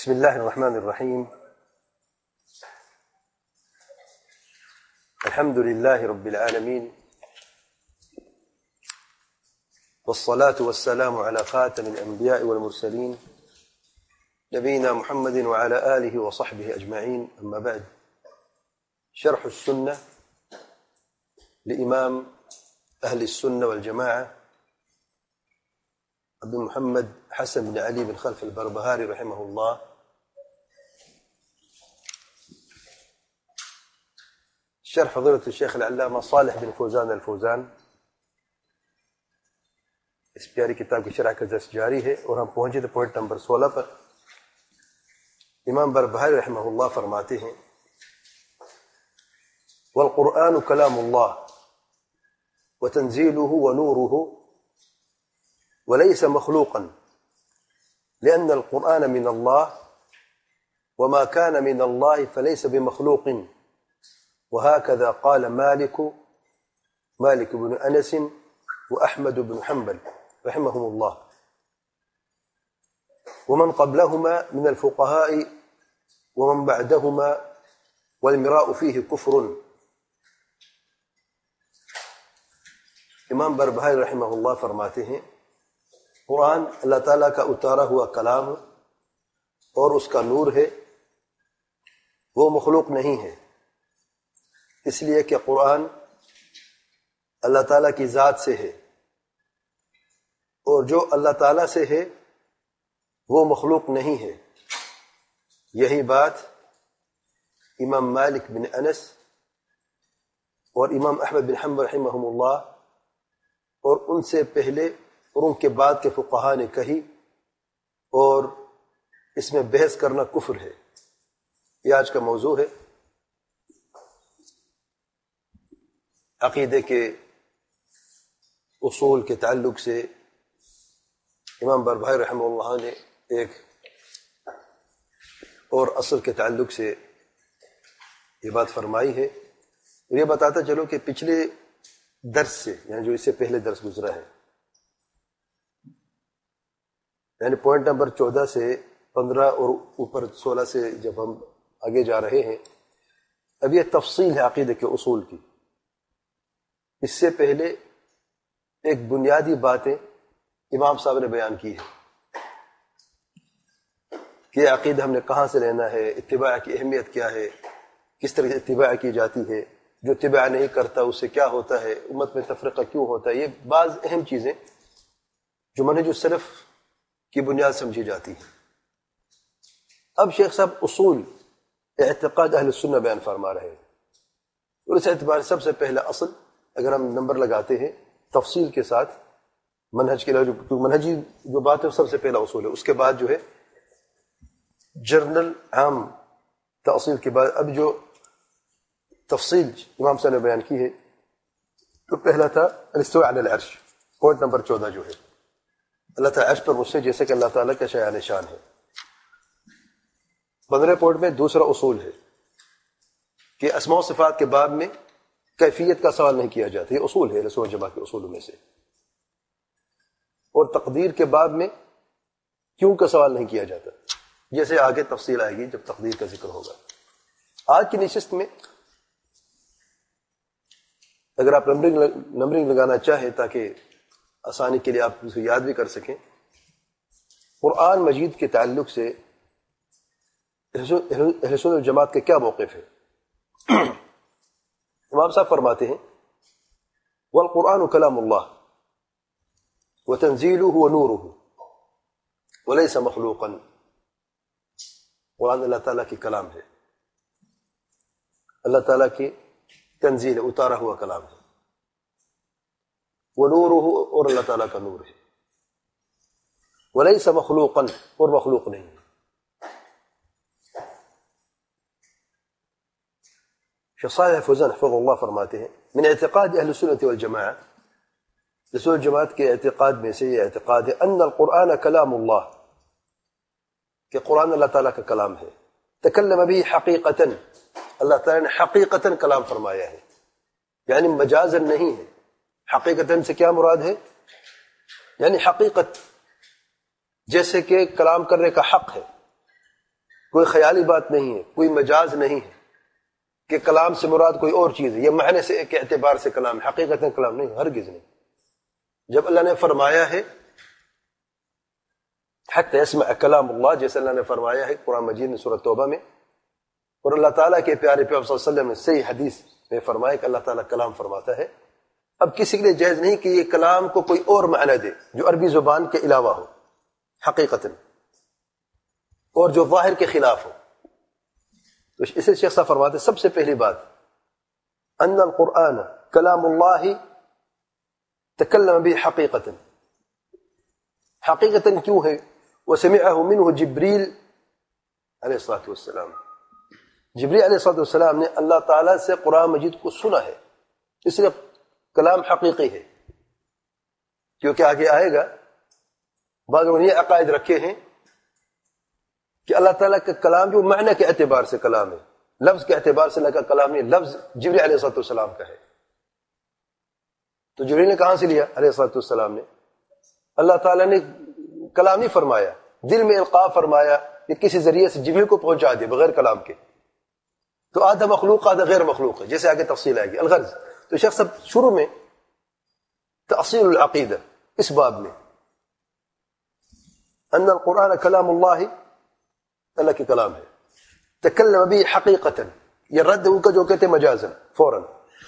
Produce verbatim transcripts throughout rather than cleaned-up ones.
بسم الله الرحمن الرحيم. الحمد لله رب العالمين، والصلاة والسلام على خاتم الأنبياء والمرسلين نبينا محمد وعلى آله وصحبه أجمعين. أما بعد، شرح السنة لإمام أهل السنة والجماعة أبي محمد حسن بن علي بن خلف البربهاري رحمه الله. شرح فضيلة الشيخ العلامہ صالح بن فوزان الفوزان. اس پیاری کتاب کی شرح کا درس جاری ہے اور ہم پہنچے تھے پوائنٹ نمبر سولہ پر. امام بربہاری رحمہ اللہ فرماتے ہیں: والقرآن کلام اللہ وتنزيله ونوره وليس مخلوقا لأن القرآن من الله وما كان من الله فليس بمخلوق. وهكذا قال مالك مالك بن أنس وأحمد بن حنبل رحمهم الله ومن قبلهما من الفقهاء ومن بعدهما، والمراء فيه كفر. امام بربہاری رحمہ اللہ فرماتے ہیں قرآن اللہ تعالیٰ کا اتارا ہوا کلام اور اس کا نور ہے، وہ مخلوق نہیں ہے، اس لیے کہ قرآن اللہ تعالیٰ کی ذات سے ہے اور جو اللہ تعالیٰ سے ہے وہ مخلوق نہیں ہے. یہی بات امام مالک بن انس اور امام احمد بن حنبل رحمہم اللہ اور ان سے پہلے اور ان کے بعد کے فقہاء نے کہی، اور اس میں بحث کرنا کفر ہے. یہ آج کا موضوع ہے. عقیدے کے اصول کے تعلق سے امام بربہاری رحمہ اللہ نے ایک اور اصل کے تعلق سے یہ بات فرمائی ہے. اور یہ بتاتا چلو کہ پچھلے درس سے، یعنی جو اس سے پہلے درس گزرا ہے، یعنی پوائنٹ نمبر چودہ سے پندرہ اور اوپر سولہ سے جب ہم آگے جا رہے ہیں، اب یہ تفصیل ہے عقیدے کے اصول کی. اس سے پہلے ایک بنیادی باتیں امام صاحب نے بیان کی ہے کہ عقیدہ ہم نے کہاں سے لینا ہے، اتباع کی اہمیت کیا ہے، کس طرح سے اتباع کی جاتی ہے، جو اتباع نہیں کرتا اس سے کیا ہوتا ہے، امت میں تفرقہ کیوں ہوتا ہے. یہ بعض اہم چیزیں جو منہج السلف کی بنیاد سمجھی جاتی ہیں. اب شیخ صاحب اصول اعتقاد اہل السنہ بیان فرما رہے ہیں، اور اس اعتبار سب سے پہلا اصل اگر ہم نمبر لگاتے ہیں تفصیل کے ساتھ منہج کے لئے، جو منہجی جو بات ہے وہ سب سے پہلا اصول ہے. اس کے بعد جو ہے جرنل عام تفصیل کے بعد اب جو تفصیل امام صاحب نے بیان کی ہے، تو پہلا تھا الاستواء علی العرش. پوائنٹ نمبر چودہ جو ہے اللہ تعالیٰ عرش پر مستوی، جیسے کہ اللہ تعالیٰ کا شایان شان ہے. پندرہ پوائنٹ میں دوسرا اصول ہے کہ اسماء و صفات کے باب میں کیفیت کا سوال نہیں کیا جاتا. یہ اصول ہے رسول جماعت کے اصولوں میں سے. اور تقدیر کے باب میں کیوں کا سوال نہیں کیا جاتا، جیسے آگے تفصیل آئے گی جب تقدیر کا ذکر ہوگا. آج کی نشست میں اگر آپ نمبرنگ نمبرنگ لگانا چاہیں تاکہ آسانی کے لیے آپ اسے یاد بھی کر سکیں، قرآن مجید کے تعلق سے اہل سنت والجماعت کے کیا موقف ہے. امام صاحب فرماتے ہیں: والقرآن کلام اللہ وتنزيله ونوره وليس مخلوقا. قرآن اللہ تعالیٰ کی کلام ہے، اللہ تعالیٰ کی تنزیل اتارا ہوا کلام ہے. ونوره اور اللہ تعالیٰ کا نور ہے. وليس مخلوقا اور مخلوق نہیں. شیخ صالح فوزان حفظ اللہ فرماتے ہیں: من اعتقاد اہل السنت والجماعہ، رسول جماعت کے اعتقاد میں سے یہ اعتقاد ہے ان القرآن کلام اللہ، کہ قرآن اللہ تعالیٰ کا کلام ہے. تکلم به حقیقتاً، اللہ تعالیٰ نے حقیقتاً کلام فرمایا ہے، یعنی مجازاً نہیں ہے. حقیقتاً سے کیا مراد ہے؟ یعنی حقیقت، جیسے کہ کلام کرنے کا حق ہے، کوئی خیالی بات نہیں ہے، کوئی مجاز نہیں ہے کہ کلام سے مراد کوئی اور چیز ہے، یہ معنی سے ایک اعتبار سے کلام ہے، حقیقت کلام نہیں، ہرگز نہیں۔ جب اللہ نے فرمایا ہے حتی یسمع کلام اللہ، جیسے اللہ نے فرمایا ہے قرآن مجید میں سورۃ توبہ میں، اور اللہ تعالیٰ کے پیارے پیغمبر صلی اللہ علیہ وسلم نے صحیح حدیث میں فرمایا کہ اللہ تعالیٰ کلام فرماتا ہے، اب کسی کے لیے جائز نہیں کہ یہ کلام کو کوئی اور معنی دے جو عربی زبان کے علاوہ ہو حقیقتاً، اور جو ظاہر کے خلاف ہو۔ تو اسے شیخ صاحب فرماتے سب سے پہلی بات ان القرآن کلام اللہ تکلم به حقیقتاً، حقیقتاً کیوں ہے؟ وسمعه منه جبریل علیہ الصلوۃ والسلام، جبریل علیہ الصلوۃ والسلام نے اللہ تعالیٰ سے قرآن مجید کو سنا ہے، اس لیے کلام حقیقی ہے۔ کیونکہ آگے آئے گا بعض لوگوں نے یہ عقائد رکھے ہیں کہ اللہ تعالیٰ کا کلام جو معنی کے اعتبار سے کلام ہے، لفظ کے اعتبار سے اللہ کا کلام نہیں، لفظ جبریل علیہ الصلوۃ والسلام کا ہے۔ تو جبریل نے کہاں سے لیا؟ علیہ الصلوۃ والسلام نے۔ اللہ تعالیٰ نے کلام نہیں فرمایا، دل میں القاء فرمایا کہ کسی ذریعے سے جبریل کو پہنچا دے بغیر کلام کے، تو آدھا مخلوق آدھا غیر مخلوق ہے، جیسے آگے تفصیل آئے گی۔ الغرض تو شیخ صاحب شروع میں تأصیل العقیدہ اس باب میں ان القرآن کلام اللہ، اللہ کے کلام ہے، تکلم بھی حقیقتاً، یہ رد ان کا جو کہتے مجازن فوراً۔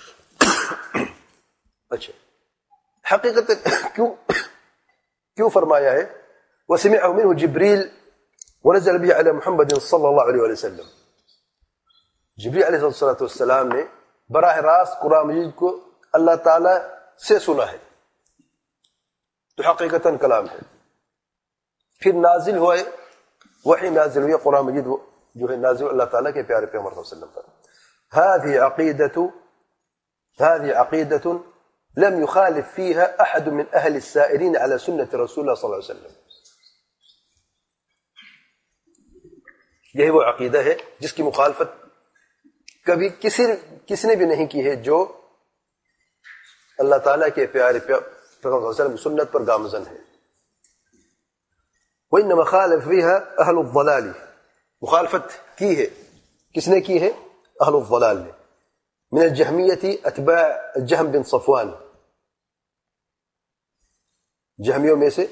اچھا حقیقتاً کیوں کیوں فرمایا ہے؟ وسمعه منه جبریل ونزل به على محمد صلی اللہ علیہ وسلم، جبریل علیہ الصلوۃ والسلام نے براہ راست قرآن مجید کو اللہ تعالی سے سنا ہے، تو حقیقتاً کلام ہے۔ پھر نازل ہوئے، وحی نازل ہوئی قرآن مجید جو ہے نازل اللہ تعالیٰ کے پیارے پیغمبر صلی اللہ علیہ وسلم پر۔ هذه عقیدة هذه عقیدة لم يخالف فيها أحد من أهل السائرين على سنة رسول الله صلی اللہ علیہ وسلم، یہی وہ عقیدہ ہے جس کی مخالفت کبھی کسی کس نے بھی نہیں کی ہے جو اللہ تعالیٰ کے پیارے پیغمبر صلی اللہ علیہ وسلم سنت پر گامزن ہے۔ وإنما خالف فيها أهل الضلال، مخالفت کی ہے کس نے کی ہے؟ اہل الضلال نے، من الجہمیة اتباع جہم بن صفوان، جہمیوں میں سے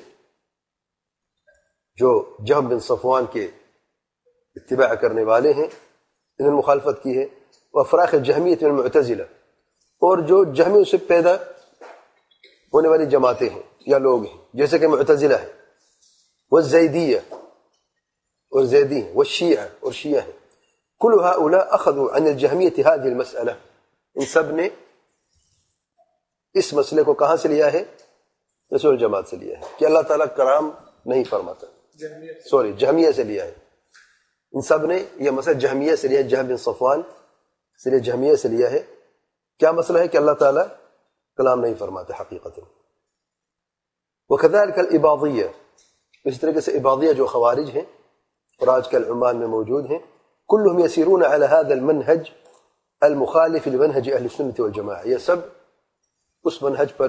جو جہم بن صفوان کے اتباع کرنے والے ہیں انہوں نے مخالفت کی ہے، وافراخ الجہمیة من المعتزلہ، اور جو جہمیوں سے پیدا ہونے والی جماعتیں ہیں یا لوگ ہیں جیسے کہ معتزلہ ہے، والزیدیہ اور زیدی ہیں، والشیعہ اور شیعہ ہیں، کل هؤلاء اخذوا عن الجہمیة هذه المسألة، ان سب نے اس مسئلے کو کہاں سے لیا ہے؟ رسول جماعت سے لیا ہے کہ اللہ تعالیٰ کلام نہیں فرماتا، سوری جہمیہ سے لیا ہے، ان سب نے یہ مسئلہ جہمیہ سے لیا ہے، جہم بن صفوان سے لیا، جہمیہ سے لیا ہے۔ کیا مسئلہ ہے؟ کہ اللہ تعالیٰ کلام نہیں فرماتے حقیقت۔ وكذلك الاباضیہ، اس طریقے سے اباضیہ جو خوارج ہیں اور آج کل عمان میں موجود ہیں، كلهم يسيرون على هذا المنهج المخالف لمنهج اہل السنة والجماعة، یہ سب اس منہج پر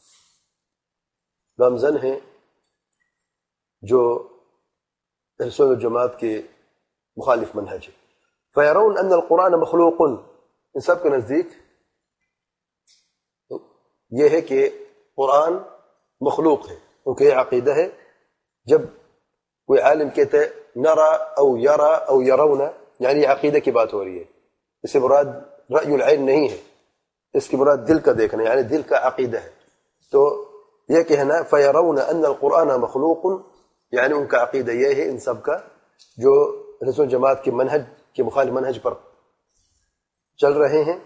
گامزن ہیں جو اہل السنة والجماعت کے مخالف منہج ہے۔ فيرون ان القرآن مخلوق، ان سب کے نزدیک یہ ہے کہ قرآن مخلوق ہے، کیونکہ یہ عقیدہ ہے جب کوئی عالم کہتا ہے نرا او یرا او یرون، یعنی عقیدہ کی بات ہو رہی ہے، اس سے مراد رأی العین نہیں ہے، اس کی مراد دل کا دیکھنا، یعنی دل کا عقیدہ ہے۔ تو یہ کہنا فیرون ان القرآن مخلوق، یعنی ان کا عقیدہ یہ ہے ان سب کا جو رسول جماعت کے منہج کے مخالف منہج پر چل رہے ہیں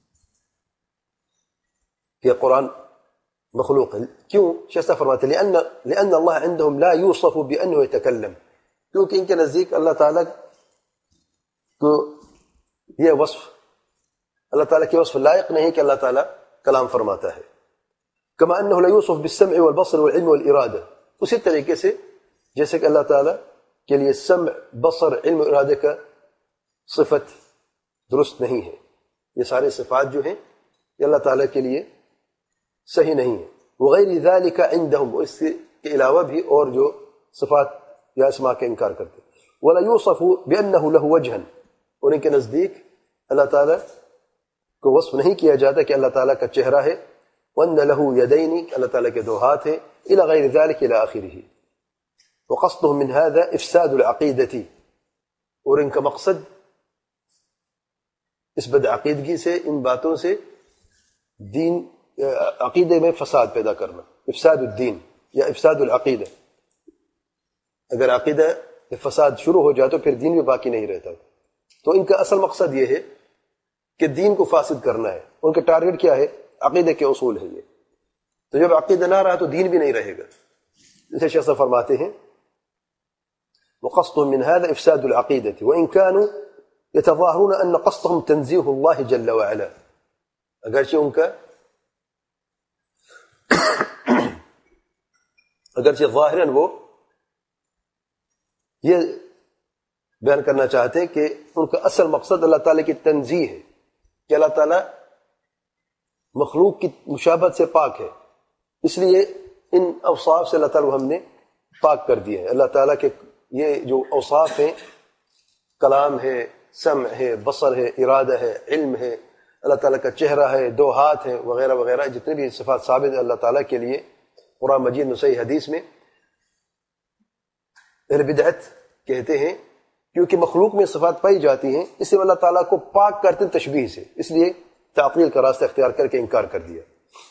کہ قرآن مخلوق ہے۔ کیوں؟ شیخ صاحب فرماتے ہیں لأن لأن اللہ عندهم لا يوصف بأنه يتكلم، کیونکہ ان کے نزدیک اللہ تعالیٰ کو یہ وصف، اللہ تعالیٰ کے وصف لائق نہیں کہ اللہ تعالیٰ کلام فرماتا ہے۔ كما انه لا يوصف بالسمع والبصر والعلم والارادہ، اسی طریقے سے جیسے کہ اللہ تعالیٰ کے لیے سمع، بصر، علم و ارادے کا صفت درست نہیں ہے، یہ سارے صفات جو ہیں یہ اللہ تعالیٰ کے لیے صحیح نہیں ہے۔ وغیر ذلك عندهم، اور اس کے علاوہ بھی اور جو صفات یا اسماء کا انکار کرتے ہیں۔ ولا يوصف بأنه له وجها، اور ان کے نزدیک اللہ تعالیٰ کو وصف نہیں کیا جاتا کہ اللہ تعالیٰ کا چہرہ ہے، وأن له يدين، اللہ تعالیٰ کے دو ہاتھ ہیں، إلى غير ذلك إلى آخره. وقصدهم من هذا إفساد العقيدة، اور ان کا مقصد اس بد عقیدگی سے، ان باتوں سے دین عقیدے میں فساد پیدا کرنا، افساد الدین یا افساد العقیدہ. اگر عقیدہ فساد شروع ہو جائے تو پھر دین بھی باقی نہیں رہتا. تو ان کا اصل مقصد یہ ہے کہ دین کو فاسد کرنا ہے. ان کا ٹارگٹ کیا ہے؟ عقیدے کے اصول ہے یہ. تو جب عقیدہ نہ رہا تو دین بھی نہیں رہے گا. جیسے شیخ صاحب فرماتے ہیں وقصدهم من هذا افساد العقیدة وان كانوا يتظاهرون ان قصدهم تنزيه الله جل وعلا، اگرچہ ان کا اگرچہ ظاہراً وہ یہ بیان کرنا چاہتے ہیں کہ ان کا اصل مقصد اللہ تعالیٰ کی تنزیہ ہے، کہ اللہ تعالیٰ مخلوق کی مشابہت سے پاک ہے، اس لیے ان اوصاف سے اللہ تعالیٰ ہم نے پاک کر دیا ہے. اللہ تعالیٰ کے یہ جو اوصاف ہیں، کلام ہے، سمع ہے، بصر ہے، ارادہ ہے، علم ہے، اللہ تعالیٰ کا چہرہ ہے، دو ہاتھ ہیں، وغیرہ وغیرہ، جتنے بھی صفات ثابت ہیں اللہ تعالیٰ کے لیے قرآن مجید اور صحیح حدیث میں. اہل بدعت کہتے ہیں کیونکہ مخلوق میں صفات پائی جاتی ہیں اس لیے اللہ تعالیٰ کو پاک کرتے ہیں تشبیہ سے، اس لیے تعطیل کا راستہ اختیار کر کے انکار کر دیا.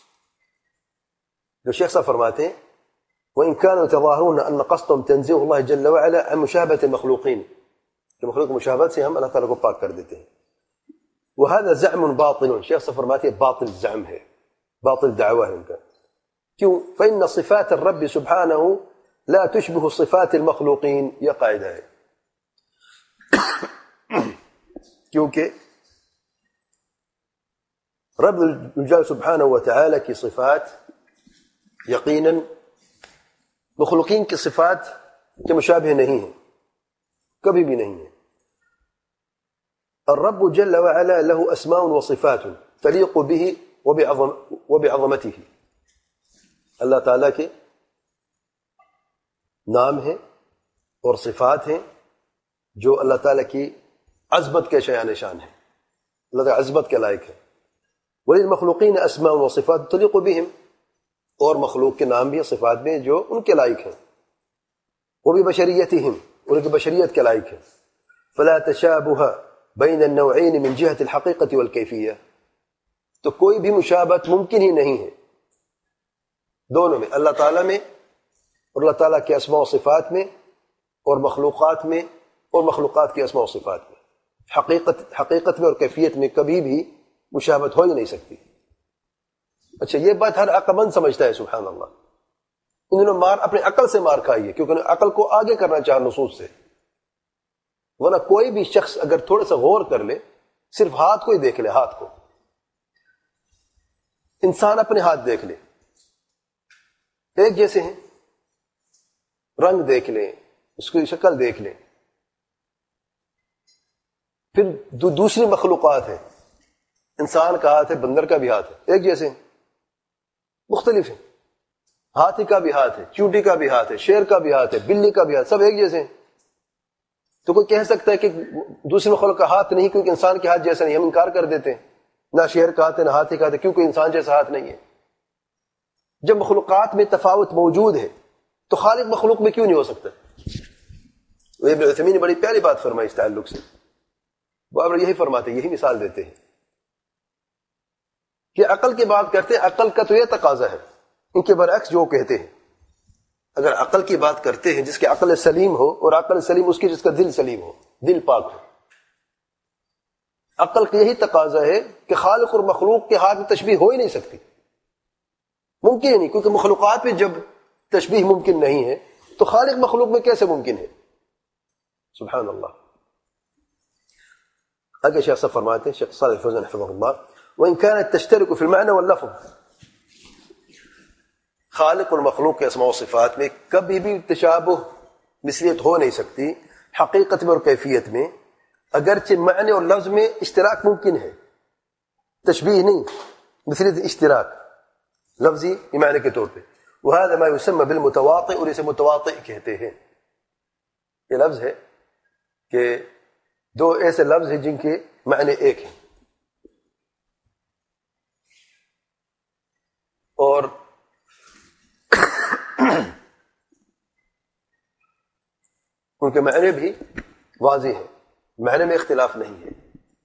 جو شیخ صاحب فرماتے ہیں وَإِن كَانُوا يَتَظَاهَرُونَ أَنَّ قَصْدَهُمْ تَنزِيهُ اللَّهِ جَلَّ وَعَلَا عَنْ مُشَابَهَةِ الْمَخْلُوقِينَ، کہ مخلوق مشابہت سے ہم اللہ تعالیٰ کو پاک کر دیتے ہیں. وَهَذَا زَعْمٌ باطل، شیخ صاحب فرماتے ہیں باطل زعم ہے، باطل دعویٰ ہے ان کا. کیوں؟ فإن صفات الرب سبحانه لا تشبه صفات المخلوقين، یہ قاعدہ ہے. کیونکہ رب الجلال سبحانہ وتعالی کی صفات یقیناً مخلوقین کی صفات کے مشابہ نہیں ہیں، کبھی بھی نہیں ہے. الرب جل وعلا له اسماء وصفات تليق به وبعظمته، اللہ تعالیٰ کے نام ہیں اور صفات ہیں جو اللہ تعالیٰ کی عظمت کے شایان نشان ہیں، اللہ تعالیٰ عظمت کے لائق ہے. وللمخلوقین اسماء وصفات تليق بهم، اور مخلوق کے نام بھی صفات بھی جو ان کے لائق ہیں. وببشریتهم، ان کی بشریت کے لائق ہے. فلا تشابه بین النوعین من جهة الحقیقة والکیفیہ، تو کوئی بھی مشابہت ممکن ہی نہیں ہے دونوں میں، اللہ تعالیٰ میں اور اللہ تعالیٰ کے اسماء و صفات میں، اور مخلوقات میں اور مخلوقات کے اسماء و صفات میں. حقیقت حقیقت میں اور کیفیت میں کبھی بھی مشابہت ہو ہی نہیں سکتی. اچھا یہ بات ہر عقل مند سمجھتا ہے، سبحان اللہ. انہوں نے مار اپنے عقل سے مار کھائی ہے، کیونکہ انہوں نے عقل کو آگے کرنا چاہا نصوص سے. ورنہ کوئی بھی شخص اگر تھوڑا سا غور کر لے، صرف ہاتھ کو ہی دیکھ لے، ہاتھ کو، انسان اپنے ہاتھ دیکھ لے، ایک جیسے ہیں، رنگ دیکھ لیں، اس کی شکل دیکھ لیں. پھر دو دوسری مخلوقات ہیں، انسان کا ہاتھ ہے، بندر کا بھی ہاتھ ہے، ایک جیسے ہیں؟ مختلف ہیں. ہاتھی کا بھی ہاتھ ہے، چونٹی کا بھی ہاتھ ہے، شیر کا بھی ہاتھ ہے، بلی کا بھی ہاتھ، سب ایک جیسے ہیں. تو کوئی کہہ سکتا ہے کہ دوسری مخلوق کا ہاتھ نہیں کیونکہ انسان کے ہاتھ جیسا نہیں، ہم انکار کر دیتے ہیں. نہ شیر کا ہاتھ ہے، نہ ہاتھی کا ہاتھ ہے، کیونکہ انسان جیسا ہاتھ نہیں ہے. جب مخلوقات میں تفاوت موجود ہے تو خالق مخلوق میں کیوں نہیں ہو سکتا؟ ابن عثیمین نے بڑی پیاری بات فرمائی اس تعلق سے. وہ آپ یہی فرماتے ہیں، یہی مثال دیتے ہیں کہ عقل کی بات کرتے ہیں، عقل کا تو یہ تقاضا ہے. ان کے برعکس جو کہتے ہیں، اگر عقل کی بات کرتے ہیں جس کے عقل سلیم ہو، اور عقل سلیم اس کی جس کا دل سلیم ہو، دل پاک ہو. عقل کا یہی تقاضا ہے کہ خالق اور مخلوق کے ہاتھ میں تشبیہ ہو ہی نہیں سکتی، ممکن ہی نہیں، کیونکہ مخلوقات میں جب تشبیہ ممکن نہیں ہے تو خالق مخلوق میں کیسے ممکن ہے؟ سبحان اللہ. آگے شیخ صاحب فرماتے ہیں، شیخ صالح الفوزان حفظہ اللہ، وَإِن كَانَتْ تَشْتَرِكُ فِي الْمَعْنَى وَاللَّفْظِ، خالق اور مخلوق کے اسماء و صفات میں کبھی بھی تشابہ مثلیت ہو نہیں سکتی، حقیقت میں اور کیفیت میں، اگرچہ معنی اور لفظ میں اشتراک ممکن ہے، تشبیہ نہیں، مثلیت اشتراک لفظی معنی کے طور پہ. وهذا ما يسمى بالمتواطئ، اور اسے متواطئ کہتے ہیں. یہ لفظ ہے کہ دو ایسے لفظ ہیں جن کے معنی ایک ہیں، اور ان کے معنی بھی واضح ہیں، معنی میں اختلاف نہیں ہے.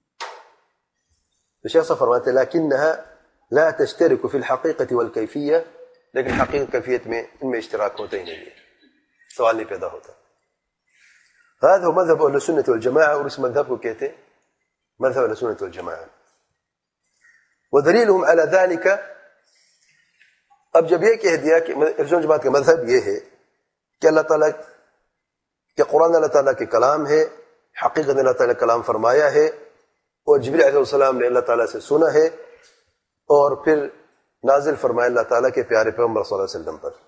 تو شیخ صاحب فرماتے ہیں لیکنها لا تشترك في الحقیقة والکیفیہ، لیکن حقیقت کیفیت میں ان میں اشتراک ہوتا ہی نہیں ہے، سوال نہیں پیدا ہوتا. هذا هو مذهب اہل السنة والجماعة، اور اس مذہب کو کہتے ہیں مذہب اہل السنة والجماعة. ودلیلهم على ذلك، اب جب یہ کہہ دیا کہ اہل سنت والجماعت کا مذہب یہ ہے کہ اللہ تعالیٰ کہ قرآن اللہ تعالیٰ کے کلام ہے، حقیقت اللہ تعالیٰ کلام فرمایا ہے، اور جبریل علیہ السلام نے اللہ تعالیٰ سے سنا ہے، اور پھر نازل فرمایا اللہ تعالیٰ کے پیارے پیغمبر صلی اللہ علیہ وسلم پر،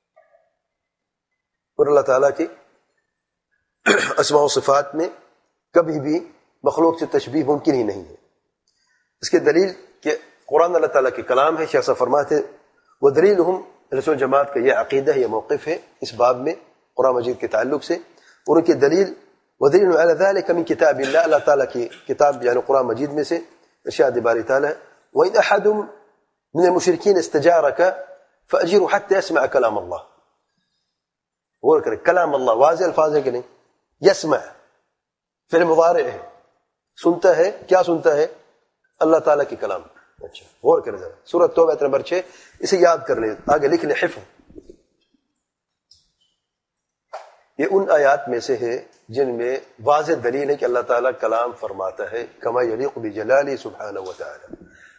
اور اللہ تعالیٰ کی اسماء و صفات میں کبھی بھی مخلوق سے تشبیہ ممکن ہی نہیں ہے. اس کے دلیل کہ قرآن اللہ تعالیٰ کے کلام ہے. شیخ صاحب فرماتے وہ دلیلہم اہل سنت جماعت کا یہ عقیدہ ہے، یہ موقف ہے اس باب میں قرآن مجید کے تعلق سے، اور ان کی دلیل ودلیل علی ذلک من کتاب اللہ، اللہ تعالیٰ کی کتاب یعنی قرآن مجید میں سے ارشاد باری تعالیٰ وَإِنْ أَحَدٌ مِنَ الْمُشْرِكِينَ اسْتَجَارَكَ فَأَجِرْهُ حَتَّى يَسْمَعَ كَلَامَ اللَّهِ. غور کریں، کلام اللہ واضح الفاظ ہے کہ نہیں؟ یسمع فعل مضارع ہے، سنتا ہے، کیا سنتا ہے؟ اللہ تعالیٰ کی کلام. اچھا غور کریں ذرا، سورۃ توبہ آیت نمبر چھ، اسے یاد کر لیں، آگے لکھ لیں حفظ. یہ ان آیات میں سے ہے جن میں واضح دلیل ہے کہ اللہ تعالیٰ کلام فرماتا ہے کما یلیق بجلالہ سبحانہ و تعالی.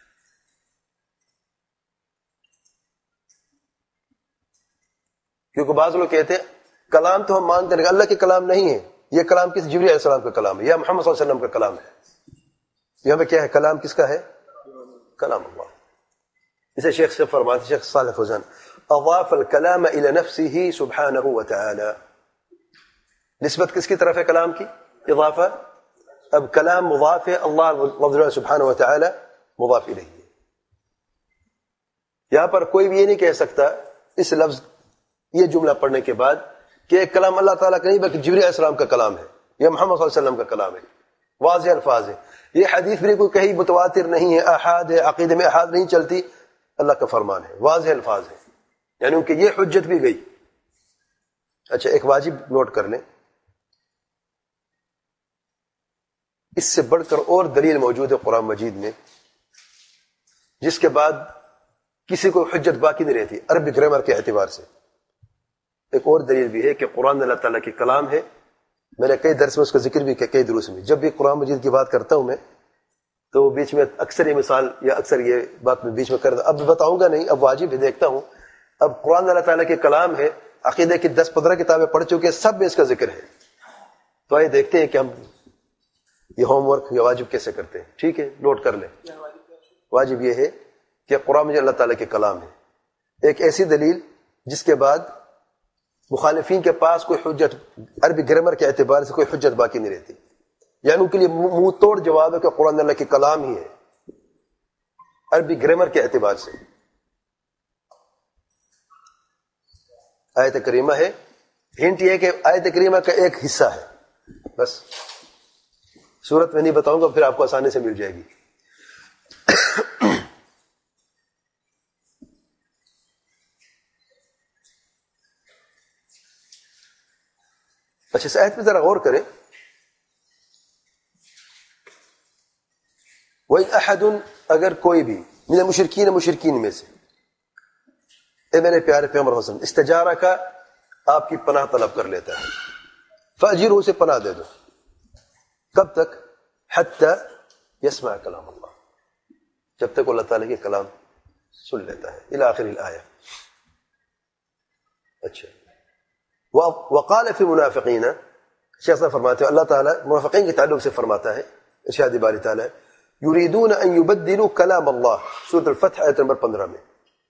کیونکہ بعض لوگ کہتے ہیں کلام تو ہم مانتے ہیں اللہ کے کلام نہیں ہے، یہ کلام کس جبریل علیہ السلام کا کلام ہے یا محمد صلی اللہ علیہ وسلم کا کلام ہے. یہاں پہ کیا ہے؟ کلام کس کا ہے؟ کلام اللہ. اسے شیخ سے فرماتے شیخ صالح فوزان اضاف الکلام الی نفسہ سبحانہ و تعالی. نسبت کس کی طرف ہے کلام کی؟ اضافہ. اب کلام مضاف ہے، اللہ لفظ سبحانہ و تعالی مضاف الیہ. یہاں پر کوئی بھی یہ نہیں کہہ سکتا اس لفظ یہ جملہ پڑھنے کے بعد کہ ایک کلام اللہ تعالیٰ کا نہیں بلکہ جبریل علیہ السلام کا کلام ہے یا محمد صلی اللہ علیہ وسلم کا کلام ہے. واضح الفاظ ہے. یہ حدیث بھی کوئی کہیں متواتر نہیں ہے، احاد ہے، عقیدے میں احاد نہیں چلتی، اللہ کا فرمان ہے، واضح الفاظ ہے، یعنی ان کی یہ حجت بھی گئی. اچھا ایک واجب نوٹ کر لیں، اس سے بڑھ کر اور دلیل موجود ہے قرآن مجید میں جس کے بعد کسی کو حجت باقی نہیں رہتی عربی گرامر کے اعتبار سے. ایک اور دلیل بھی ہے کہ قرآن اللہ تعالیٰ کی کلام ہے. میں نے کئی درس میں اس کا ذکر بھی کیا، کئی دروس میں جب بھی قرآن مجید کی بات کرتا ہوں میں تو بیچ میں اکثر یہ مثال یا اکثر یہ بات میں بیچ میں کرتا اب بتاؤں گا نہیں، اب واجب ہے دیکھتا ہوں. اب قرآن اللہ تعالیٰ کے کلام ہے، عقیدے کی دس پندرہ کتابیں پڑھ چکے، سب میں اس کا ذکر ہے. تو آئیے دیکھتے ہیں کہ ہم یہ ہوم ورک یا واجب کیسے کرتے ہیں. ٹھیک ہے نوٹ کر لیں. واجب یہ ہے کہ قرآن مجید اللہ تعالیٰ کے کلام ہے، ایک ایسی دلیل جس کے بعد مخالفین کے پاس کوئی حجت عربی گرامر کے اعتبار سے کوئی حجت باقی نہیں رہتی، یعنی ان کے لیے منہ توڑ جواب ہے کہ قرآن اللہ کے کلام ہی ہے عربی گرامر کے اعتبار سے. آیت کریمہ ہے، ہنٹ یہ کہ آیت کریمہ کا ایک حصہ ہے بس، سورت میں نہیں بتاؤں گا، پھر آپ کو آسانی سے مل جائے گی. اچھا اس آیت پہ ذرا غور کریں. وَإِنْ أَحَدٌ اگر کوئی بھی من المشرکین مشرکین میں سے، اے میرے پیارے پیغمبر حسن استجارہ کا آپ کی پناہ طلب کر لیتا ہے، فَأَجِرْهُ اسے پناہ دے دو. کب تک؟ حتی یسمع کلام اللہ، جب تک اللہ تعالیٰ کے کلام سن لیتا ہے، الی آخر الآیہ. اچھا وقال فی منافقین، شیخ صاحب فرماتے ہیں اللہ تعالیٰ منافقین کے تعلق سے فرماتا ہے ارشاد باری تعالیٰ یریدون ان یبدلوا کلام اللہ، سورۃ الفتح آیت نمبر پندرہ میں.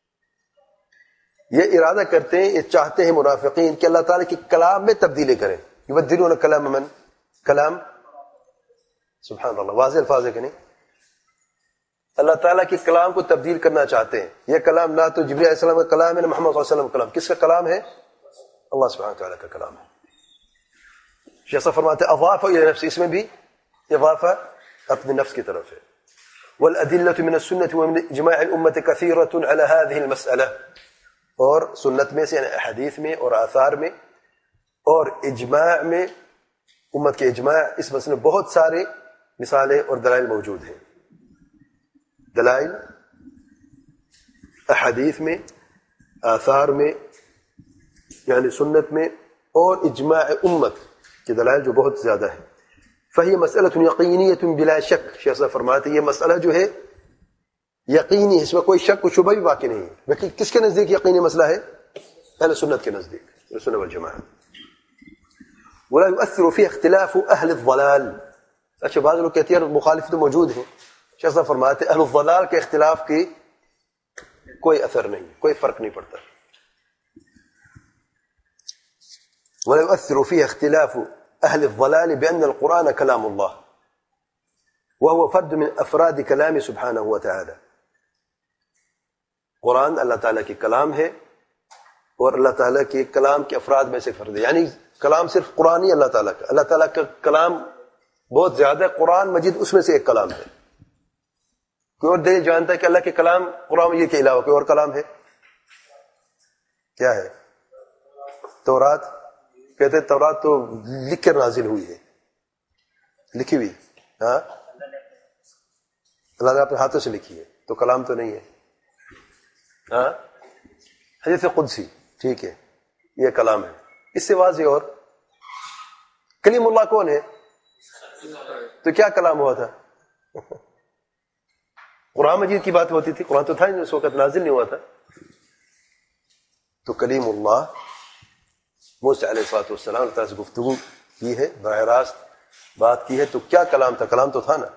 یہ ارادہ کرتے ہیں، یہ چاہتے ہیں منافقین کہ اللہ تعالیٰ کے کلام میں تبدیلی کریں. یبدلون کلام من کلام، سبحان اللہ، واضح الفاظ ہے کہ نہیں؟ اللہ تعالیٰ کے کلام کو تبدیل کرنا چاہتے ہیں. یہ کلام نہ تو جبریل علیہ السلام کا کلام ہے نہ محمد صلی اللہ علیہ وسلم کا کلام. کس کا کلام ہے؟ اللہ سبحانہ تعالیٰ کا کلام ہے. شیخ صاحب فرماتے ہیں اضاف الی نفس، اس میں بھی اضافہ اپنے نفس کی طرف ہے. والأدلة من السنة ومن إجماع الأمة كثيرة على هذه المسألة، اور سنت میں سے یعنی حدیث میں اور آثار میں اور اجماع میں، امت کے اجماع اس مسئلے میں بہت سارے مثالیں اور دلائل موجود ہیں. دلائل احادیث میں، آثار میں یعنی سنت میں، اور اجماع امت کے دلائل جو بہت زیادہ ہیں. فہی مسئلہ یقینیۃ بلا شک، شیخ صاحب فرماتے ہیں یہ مسئلہ جو ہے یقینی، اس میں کوئی شک و شبہ بھی باقی نہیں ہے. لیکن کس کے نزدیک یقینی مسئلہ ہے؟ اہل سنت کے نزدیک، اہل سنت والجماعت. ولا يؤثر فيه اختلاف اہل الضلال. اچھا بعض لوگ کہتے ہیں مخالف تو موجود ہیں، شیخ صاحب فرماتے ہیں اہل الضلال کے اختلاف کی کوئی اثر نہیں، کوئی فرق نہیں پڑتا. ولا يؤثر فيه اختلاف اہل الضلال بان القرآن كلام الله وهو فرد من افراد كلام سبحانه وتعالى. قرآن اللہ تعالیٰ کی کلام ہے اور اللہ تعالیٰ کے کلام کے افراد میں سے فرد ہے، یعنی کلام صرف قرآن ہی اللہ تعالیٰ کا، اللہ تعالیٰ کا کلام بہت زیادہ ہے، قرآن مجید اس میں سے ایک کلام ہے. کوئی اور دلیل جانتا ہے کہ اللہ کے کلام قرآن مجید کے علاوہ کوئی اور کلام ہے؟ کیا ہے؟ تورات. کہتے ہیں تورات تو لکھ کر نازل ہوئی ہے، لکھی ہوئی، ہاں اللہ نے اپنے ہاتھوں سے لکھی ہے، تو کلام تو نہیں ہے. ہاں حدیث قدسی ٹھیک ہے، یہ کلام ہے. اس سے واضح اور کلیم اللہ کون ہے؟ تو کیا کلام ہوا تھا؟ قرآن مجید کی بات ہوتی تھی، قرآن تو تھا نہیں، اس وقت نازل نہیں ہوا تھا. تو کلیم اللہ موسیٰ علیہ الصلوۃ والسلام اللہ تعالیٰ سے گفتگو کی ہے، براہ راست بات کی ہے، تو کیا کلام تھا؟ کلام تو تھا نا.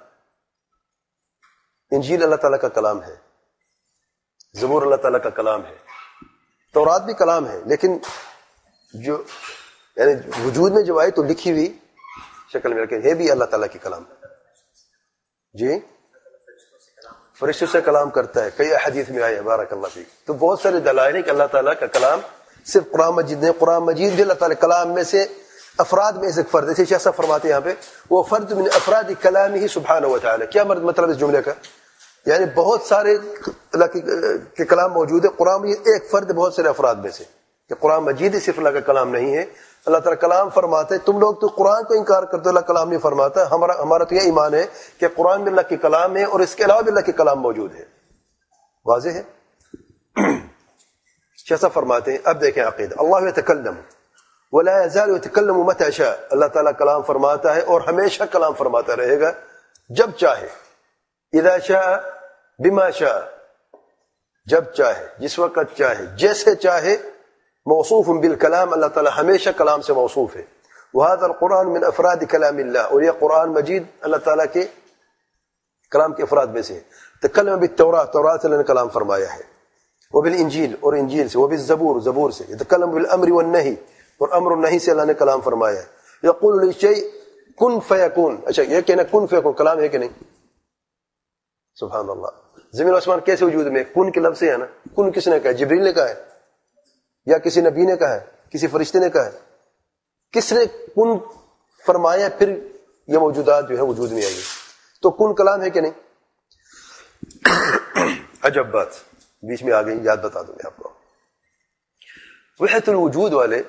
انجیل اللہ تعالیٰ کا کلام ہے، زبور اللہ تعالیٰ کا کلام ہے، تورات بھی کلام ہے، لیکن جو یعنی وجود میں جو آئی تو لکھی ہوئی شکل میں رکھے، یہ بھی اللہ تعالیٰ کی کلام ہے. جی فرشتوں سے کلام کرتا ہے، کئی حدیث میں آئے ہیں. بارک اللہ فیک. تو بہت سارے دلائل ہیں کہ اللہ تعالیٰ کا کلام صرف قرآن مجید نہیں، قرآن مجید بھی اللہ تعالیٰ کلام میں سے افراد میں سے ایک فرد. ایسے شیخ صاحب فرماتے ہیں یہاں پہ وہ فرد من افراد کلامہ سبحانہ وتعالی. کیا مطلب اس جملے کا؟ یعنی بہت سارے اللہ کے کلام موجود ہے، قرآن مجید ایک فرد بہت سارے افراد میں سے، کہ قرآن مجید صرف اللہ کا کلام نہیں ہے. اللہ تعالیٰ کلام فرماتے، تم لوگ تو قرآن کو انکار کرتے ہو، اللہ کلام نہیں فرماتا. ہمارا ہمارا تو یہ ایمان ہے کہ قرآن بھی اللہ کے کلام ہے اور اس کے علاوہ بھی اللہ کے کلام موجود ہے. واضح ہے؟ شیخ صاحب فرماتے ہیں اب دیکھیں عقیدہ. اللہ یتکلم ولا یزال یتکلم متى شاء. اللہ تعالیٰ کلام فرماتا ہے اور ہمیشہ کلام فرماتا رہے گا جب چاہے. اذا شاء بما شاء، جب چاہے، جس وقت چاہے، جیسے چاہے. موصوف بالکلام، اللہ تعالیٰ ہمیشہ کلام سے موصوف ہے. وهذا القرآن من افراد کلام اللہ، اور یہ قرآن مجید اللہ تعالیٰ کے کلام کے افراد میں سے ہے. تکلم بالتورات، تورات سے اللہ نے کلام فرمایا ہے. وبالانجیل، اور انجیل سے. وبالزبور، زبور سے. يتکلم بالامر والنہی، اور امر والنہی سے اللہ نے کلام فرمایا ہے. یقول للشیء کن فیکون. اچھا یہ کہنا کن فیکون کلام ہے کہ نہیں؟ سبحان اللہ. زمین و آسمان کیسے وجود میں؟ کن کے لفظ سے ہے نا. کن کس نے کہا؟ جبریل نے کہا ہے یا کسی نبی نے کہا ہے؟ کسی فرشتے نے کہا ہے؟ کس نے کن فرمایا پھر یہ موجودات جو ہے وجود میں آئی؟ تو کن کلام ہے کہ نہیں؟ عجب بات بیچ میں آ گئی، یاد بتا دوں میں آپ کو. وحدت الوجود والے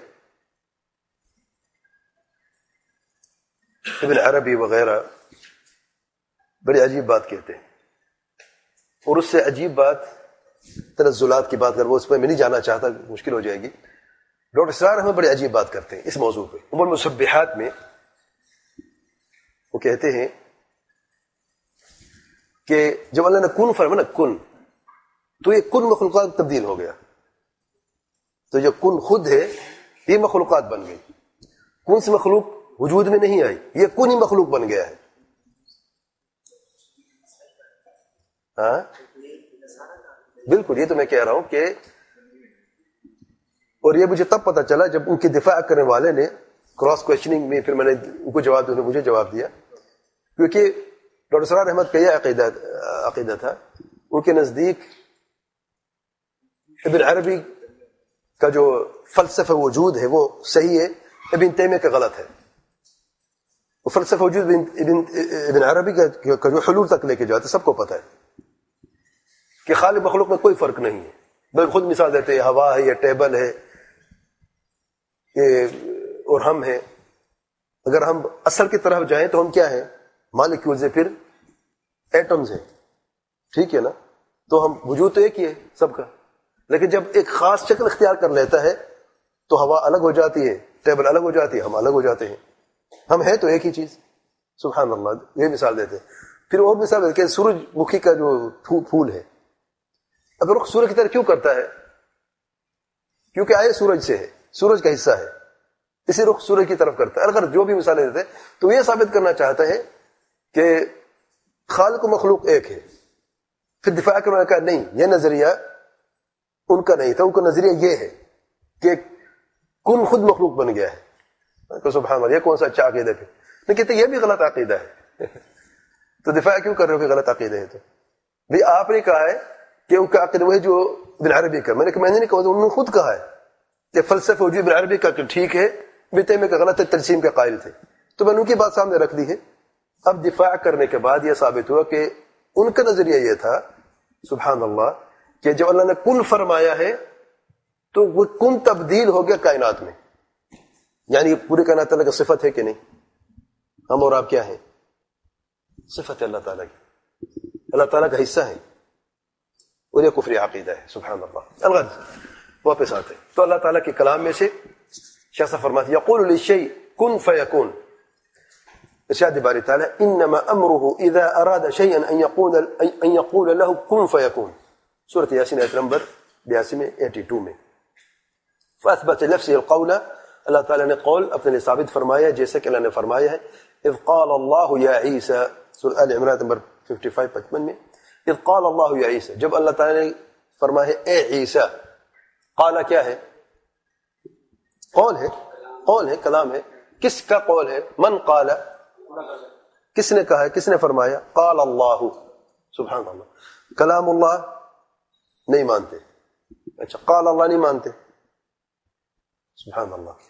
ابن عربی وغیرہ بڑی عجیب بات کہتے ہیں، اور اس سے عجیب بات تنزلات کی بات کر، وہ اس پہ میں نہیں جانا چاہتا، مشکل ہو جائے گی. ڈاکٹر اسرار احمد بڑی عجیب بات کرتے ہیں اس موضوع پہ. ام المسبحات میں وہ کہتے ہیں کہ جب اللہ نے کن فرمایا نا کن، تو یہ کن مخلوقات تبدیل ہو گیا. تو جو کن خود ہے یہ مخلوقات بن گئی. کن سے مخلوق وجود میں نہیں آئی، یہ کن ہی مخلوق بن گیا ہے. ہاں بالکل، یہ تو میں کہہ رہا ہوں کہ، اور یہ مجھے تب پتا چلا جب ان کی دفاع کرنے والے نے کراس کوشچننگ میں، پھر میں نے ان کو جواب دیا، مجھے جواب دیا، کیونکہ ڈاکٹر اسرار احمد کا یہ عقیدہ عقیدہ تھا. ان کے نزدیک ابن عربی کا جو فلسفہ وجود ہے وہ صحیح ہے، ابن تیمیہ کا غلط ہے. وہ فلسفہ وجود ابن ابن عربی کا جو حلول تک لے کے جاتے سب کو پتہ ہے کہ خالق مخلوق میں کوئی فرق نہیں ہے. بلکہ خود مثال دیتے ہیں ہوا ہے، یہ ٹیبل ہے، یہ اور ہم ہیں. اگر ہم اصل کی طرف جائیں تو ہم کیا ہیں؟ مالیکیولز ہیں، پھر ایٹمز ہیں. ٹھیک ہے نا؟ تو ہم وجود تو ایک ہی ہے سب کا، لیکن جب ایک خاص شکل اختیار کر لیتا ہے تو ہوا الگ ہو جاتی ہے، ٹیبل الگ ہو جاتی ہے، ہم الگ ہو جاتے ہیں. ہم ہیں تو ایک ہی چیز. سبحان اللہ. یہ مثال دیتے ہیں. پھر اور مثال دیتے ہیں کہ سورج مکھی کا جو پھول ہے، اگر رخ سورج کی طرف کیوں کرتا ہے؟ کیونکہ آئے سورج سے ہے، سورج کا حصہ ہے، اسی رخ سورج کی طرف کرتا ہے. اگر جو بھی مثالیں دیتے ہیں تو یہ ثابت کرنا چاہتا ہے کہ خالق و مخلوق ایک ہے. پھر دفاع کرنے کا نہیں، یہ نظریہ ان کا نہیں تھا. ان کا نظریہ یہ ہے کہ کن خود مخلوق بن گیا ہے. تو سبحان اللہ، یہ کون سا اچھا عقیدہ ہے؟ نہیں کہتے یہ بھی غلط عقیدہ ہے. تو دفاع کیوں کر رہے ہو کہ غلط عقیدہ ہے؟ تو بھی آپ نے کہا ہے کہ ان کا عقیدہ وہی جو ابن عربی کا. میں نے کہا میں نے نہیں کہا، انہوں نے خود کہا ہے کہ فلسفہ وجود ابن عربی کا ٹھیک ہے، ابن تیمیہ کا غلط ہے، تجسیم کے قائل تھے. تو میں نے ان کی بات سامنے رکھ دی ہے. اب دفاع کرنے کے بعد یہ ثابت ہوا کہ ان کا نظریہ یہ تھا سبحان اللہ کہ جب اللہ نے کن فرمایا ہے تو وہ کن تبدیل ہو گیا کائنات میں. یعنی پوری کائنات اللہ کی صفت ہے کہ نہیں؟ ہم اور آپ کیا ہیں؟ صفت ہے اللہ تعالیٰ کی، اللہ تعالیٰ کا حصہ ہے، اور یہ کفری عقیدہ ہے. سبحان اللہ. الغرض واپس آتے تو اللہ تعالیٰ کے کلام میں سے شاہ صاحب فرماتے یقول للشیء کن فیکون. ارشاد باری تعالیٰ انما امره اذا اراد شيئا ان يقول ان يقول له كن فيكون. سورۃ یاسین آیت نمبر بیاسی میں باسی میں. فاثبت لنفسه القول، اللہ تعالیٰ نے قول اپنے لیے ثابت فرمایا جیسے کہ اللہ نے فرمایا ہے اذ قال اللہ یا عیسی، سورۃ آل عمران نمبر پچپن میں. اذ قال اللہ یا عیسی، جب اللہ تعالیٰ نے فرمایا اے عیسی. قال کیا ہے؟ قول ہے، قول ہے، کلام ہے. کس کا قول ہے؟ من قال، کس نے کہا ہے، کس نے فرمایا؟ قال اللہ. سبحان اللہ. کلام اللہ نہیں مانتے. اچھا قال اللہ نہیں مانتے. سبحان اللہ.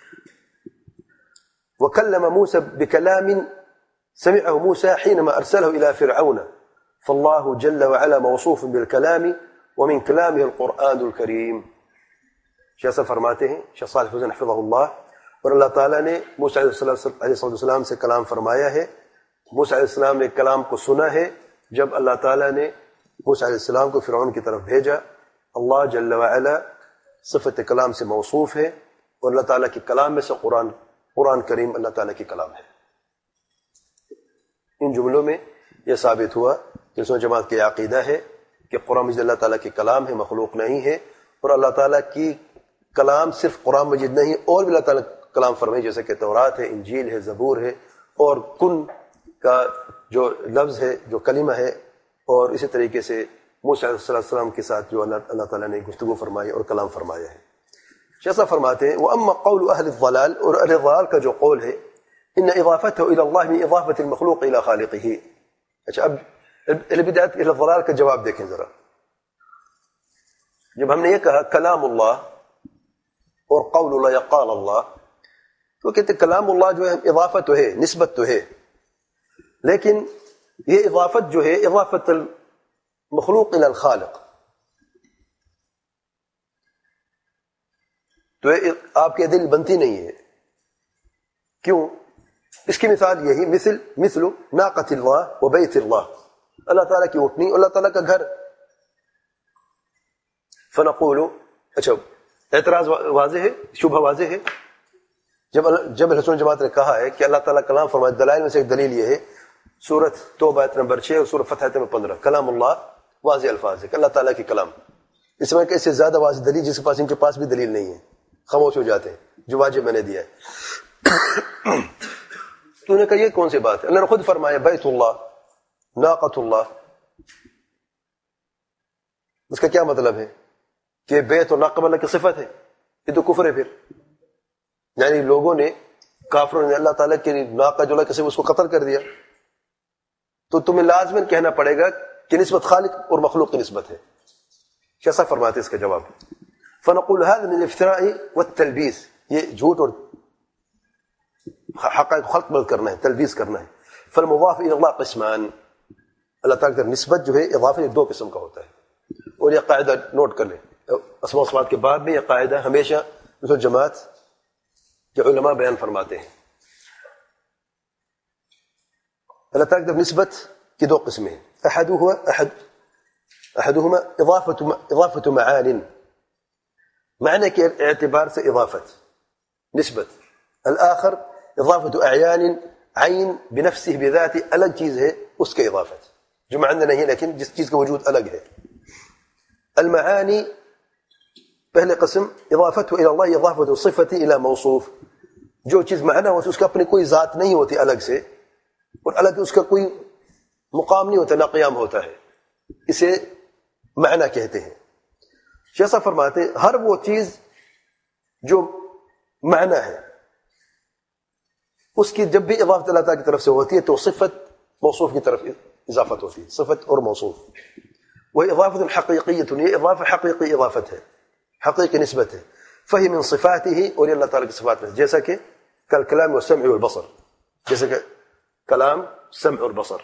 وكلم موسى بكلام سمعه موسى حينما أرسله إلى فرعون فالله جل وعلا موصوف بالكلام ومن كلامه القرآن الكريم. شیخ صاحب فرماتے ہیں، شیخ صالح فوزان حفظہ اللہ، اور اللہ تعالیٰ نے موسیٰ علیہ السلام سے کلام فرمایا ہے. موسیٰ علیہ السلام نے کلام کو سنا ہے جب اللہ تعالیٰ نے موسیٰ علیہ السلام کو فرعون کی طرف بھیجا. اللہ جل وعلا صفت کلام سے موصوف ہے، اور اللہ تعالیٰ کے کلام میں سے قرآن قرآن کریم اللہ تعالیٰ کی کلام ہے. ان جملوں میں یہ ثابت ہوا کہ سنت جماعت کی عقیدہ ہے کہ قرآن مجید اللہ تعالیٰ کی کلام ہے، مخلوق نہیں ہے. اور اللہ تعالیٰ کی کلام صرف قرآن مجید نہیں، اور بھی اللہ تعالیٰ کلام فرمائے جیسے کہ تورات ہے، انجیل ہے، زبور ہے، اور کن کا جو لفظ ہے، جو کلمہ ہے، اور اسی طریقے سے موسیٰ علیہ السلام کے ساتھ جو اللہ اللہ تعالیٰ نے گفتگو فرمائی اور کلام فرمایا ہے. شیخ صاحب فرماتے ہیں وَأَمَّا قَوْلُ أَهْلِ الضَّلَالِ، اور اہل الضلال کا جو قول ہے ان اضافته الى اللہ من اضافت المخلوق الى خالقه. اچھا اب اہل بدعت اہل الضلال کا جواب دیکھیں ذرا. جب ہم نے یہ کہا کلام اللہ اور قول اللہ یا قال اللہ، تو کہتے کلام اللہ جو ہے اضافت تو ہے، نسبت تو ہے، لیکن یہ اضافت جو ہے اضافت المخلوق الى الخالق. تو آپ کی دل بنتی نہیں ہے. کیوں؟ اس کی مثال یہی مثل مثل ناقۃ اللہ و بیت اللہ، اللہ تعالیٰ کی اونٹنی اور اللہ تعالیٰ کا گھر. فنقول، اچھا اعتراض واضح ہے، شبہ واضح ہے. جب جب رسول جماعت نے کہا ہے کہ اللہ تعالیٰ کلام فرمائے، دلائل میں سے ایک دلیل یہ ہے سورۃ توبہ آیت نمبر چھ اور سورۃ فتح آیت نمبر پندرہ، کلام اللہ واضح الفاظ ہے کہ اللہ تعالیٰ کی کلام. اس میں کہ اس سے زیادہ واضح دلیل جس کے پاس ان کے پاس بھی دلیل نہیں ہے، خاموش ہو جاتے ہیں جو واجب میں نے دیا ہے. تو نے کہا یہ کون سی بات ہے؟ اللہ نے خود فرمایا بیت اللہ، ناقۃ اللہ. اس کا کیا مطلب ہے کہ بیت اور ناقہ اللہ کی صفت ہے؟ یہ تو کفر ہے. پھر یعنی لوگوں نے، کافروں نے اللہ تعالیٰ کی ناقہ جو اللہ کی صفت اس کو قتل کر دیا. تو تمہیں لازماً کہنا پڑے گا کہ نسبت خالق اور مخلوق کی نسبت ہے. کیسا فرماتے اس کا جواب؟ فنقول هذا من الافتراء والتلبیس، یہ جھوٹ اور حقائق خلق بل کرنا ہے، تلبیس کرنا ہے. فالمضاف الی اللہ قسمان، اللہ تعالیٰ کی نسبت جو ہے اضافہ دو قسم کا ہوتا ہے. اور یہ قاعدہ نوٹ کر لیں، اسماء و صفات کے باب میں یہ قاعدہ ہمیشہ مثل جماعت کے علماء بیان فرماتے ہیں. اللہ تعالیٰ کی نسبت کی دو قسمیں ہیں. احدهما احد احدهما اضافة اضافة معان، معنی کے اعتبار سے اضافت نسبت. الآخر اضافة اعیان، عین بنفسه بذاتی، الگ چیز ہے اس کے اضافت جو معنی نہیں ہے لیکن جس چیز کا وجود الگ ہے. المعانی پہلے قسم اضافت الى اللہ اضافت صفت الى موصوف، جو چیز معنی ہوتی ہے اس کا اپنی کوئی ذات نہیں ہوتی الگ سے، اور الگ اس کا کوئی مقام نہیں ہوتا، نہ قیام ہوتا ہے، اسے معنی کہتے ہیں. شیخ صاحب فرماتے ہیں ہر وہ چیز جو معنی ہے اس کی جب بھی اضافت اللہ تعالیٰ کی طرف سے ہوتی ہے تو صفت موصوف کی طرف اضافت ہوتی ہے، صفت اور موصوف. وہ اضافت حقیقیت، یہ اضافہ حقیقی اضافت ہے، حقیقی نسبت ہے. فہی من صفاته، اور یہ اللہ تعالیٰ کی صفات میں جیسا کہ کالکلام والسمع والبصر، جیسا کہ کلام، سمع اور بصر.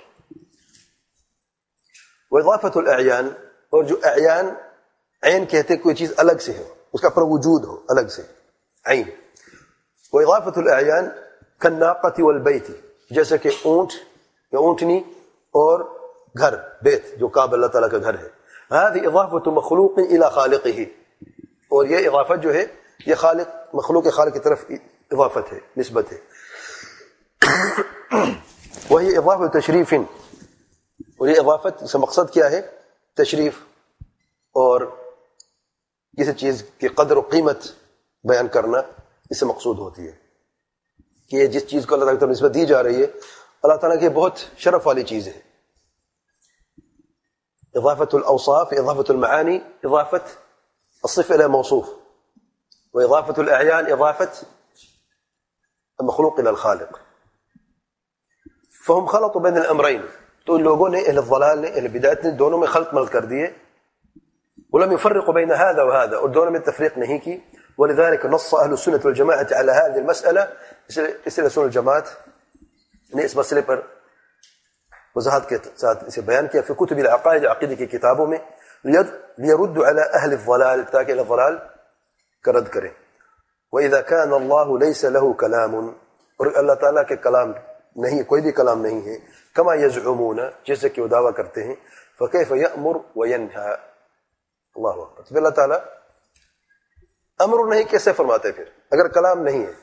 واضافت الاعیان، اور جو اعیان عین کہتے کوئی چیز الگ سے ہے، اس کا اپنا وجود ہو الگ سے، عین. واضافت الاعیان کالناقۃ والبیت، جیسا کہ اونٹ یا اونٹنی اور گھر، بیت جو کعبہ اللہ تعالیٰ کا گھر ہے. هذه اضافت مخلوق الى خالقه، اور یہ اضافت جو ہے یہ خالق مخلوق خالق کی طرف اضافت ہے، نسبت ہے. وہی اضافت تشریف، اور یہ اضافت اس کا مقصد کیا ہے؟ تشریف، اور کسی چیز کی قدر و قیمت بیان کرنا اس سے مقصود ہوتی ہے کہ جس چیز کو اللہ تعالیٰ کی طرف نسبت دی جا رہی ہے اللہ تعالیٰ کی بہت شرف والی چیز ہے. اضافت الاوصاف، اضافت المعانی، اضافت الصفة الى موصوف. واضافت الاعیان اضافت المخلوق الى الخالق. فهم خلطوا بین الامرین، تو ان لوگوں نے اہل الضلال نے اہل بدعت نے دونوں میں خلط مل کر دیے. ولم يفرقوا بين هذا وهذا، اور دونوں میں تفریق نہیں کی. ولذلك نص اهل السنة والجماعة على هذه المسألة، اس لیے سنة الجماعت نے اس مسئلے پر وضاحت کے ساتھ اسے بیان کیا فی کتب العقائد، عقیدے کی کتابوں میں، لیرد على اہل الضلال، تاکہ اہل الضلال کا رد کریں. وإذا كان الله ليس له كلام، اور اللہ تعالیٰ کے کلام نہیں، کوئی بھی کلام نہیں ہے، کما یزعمون، جیسے کہ وہ دعویٰ کرتے ہیں، فکیف یأمر وینہا. اللہ اکبر. پھر اللہ تعالیٰ امر نہیں کیسے فرماتے؟ پھر اگر کلام نہیں ہے،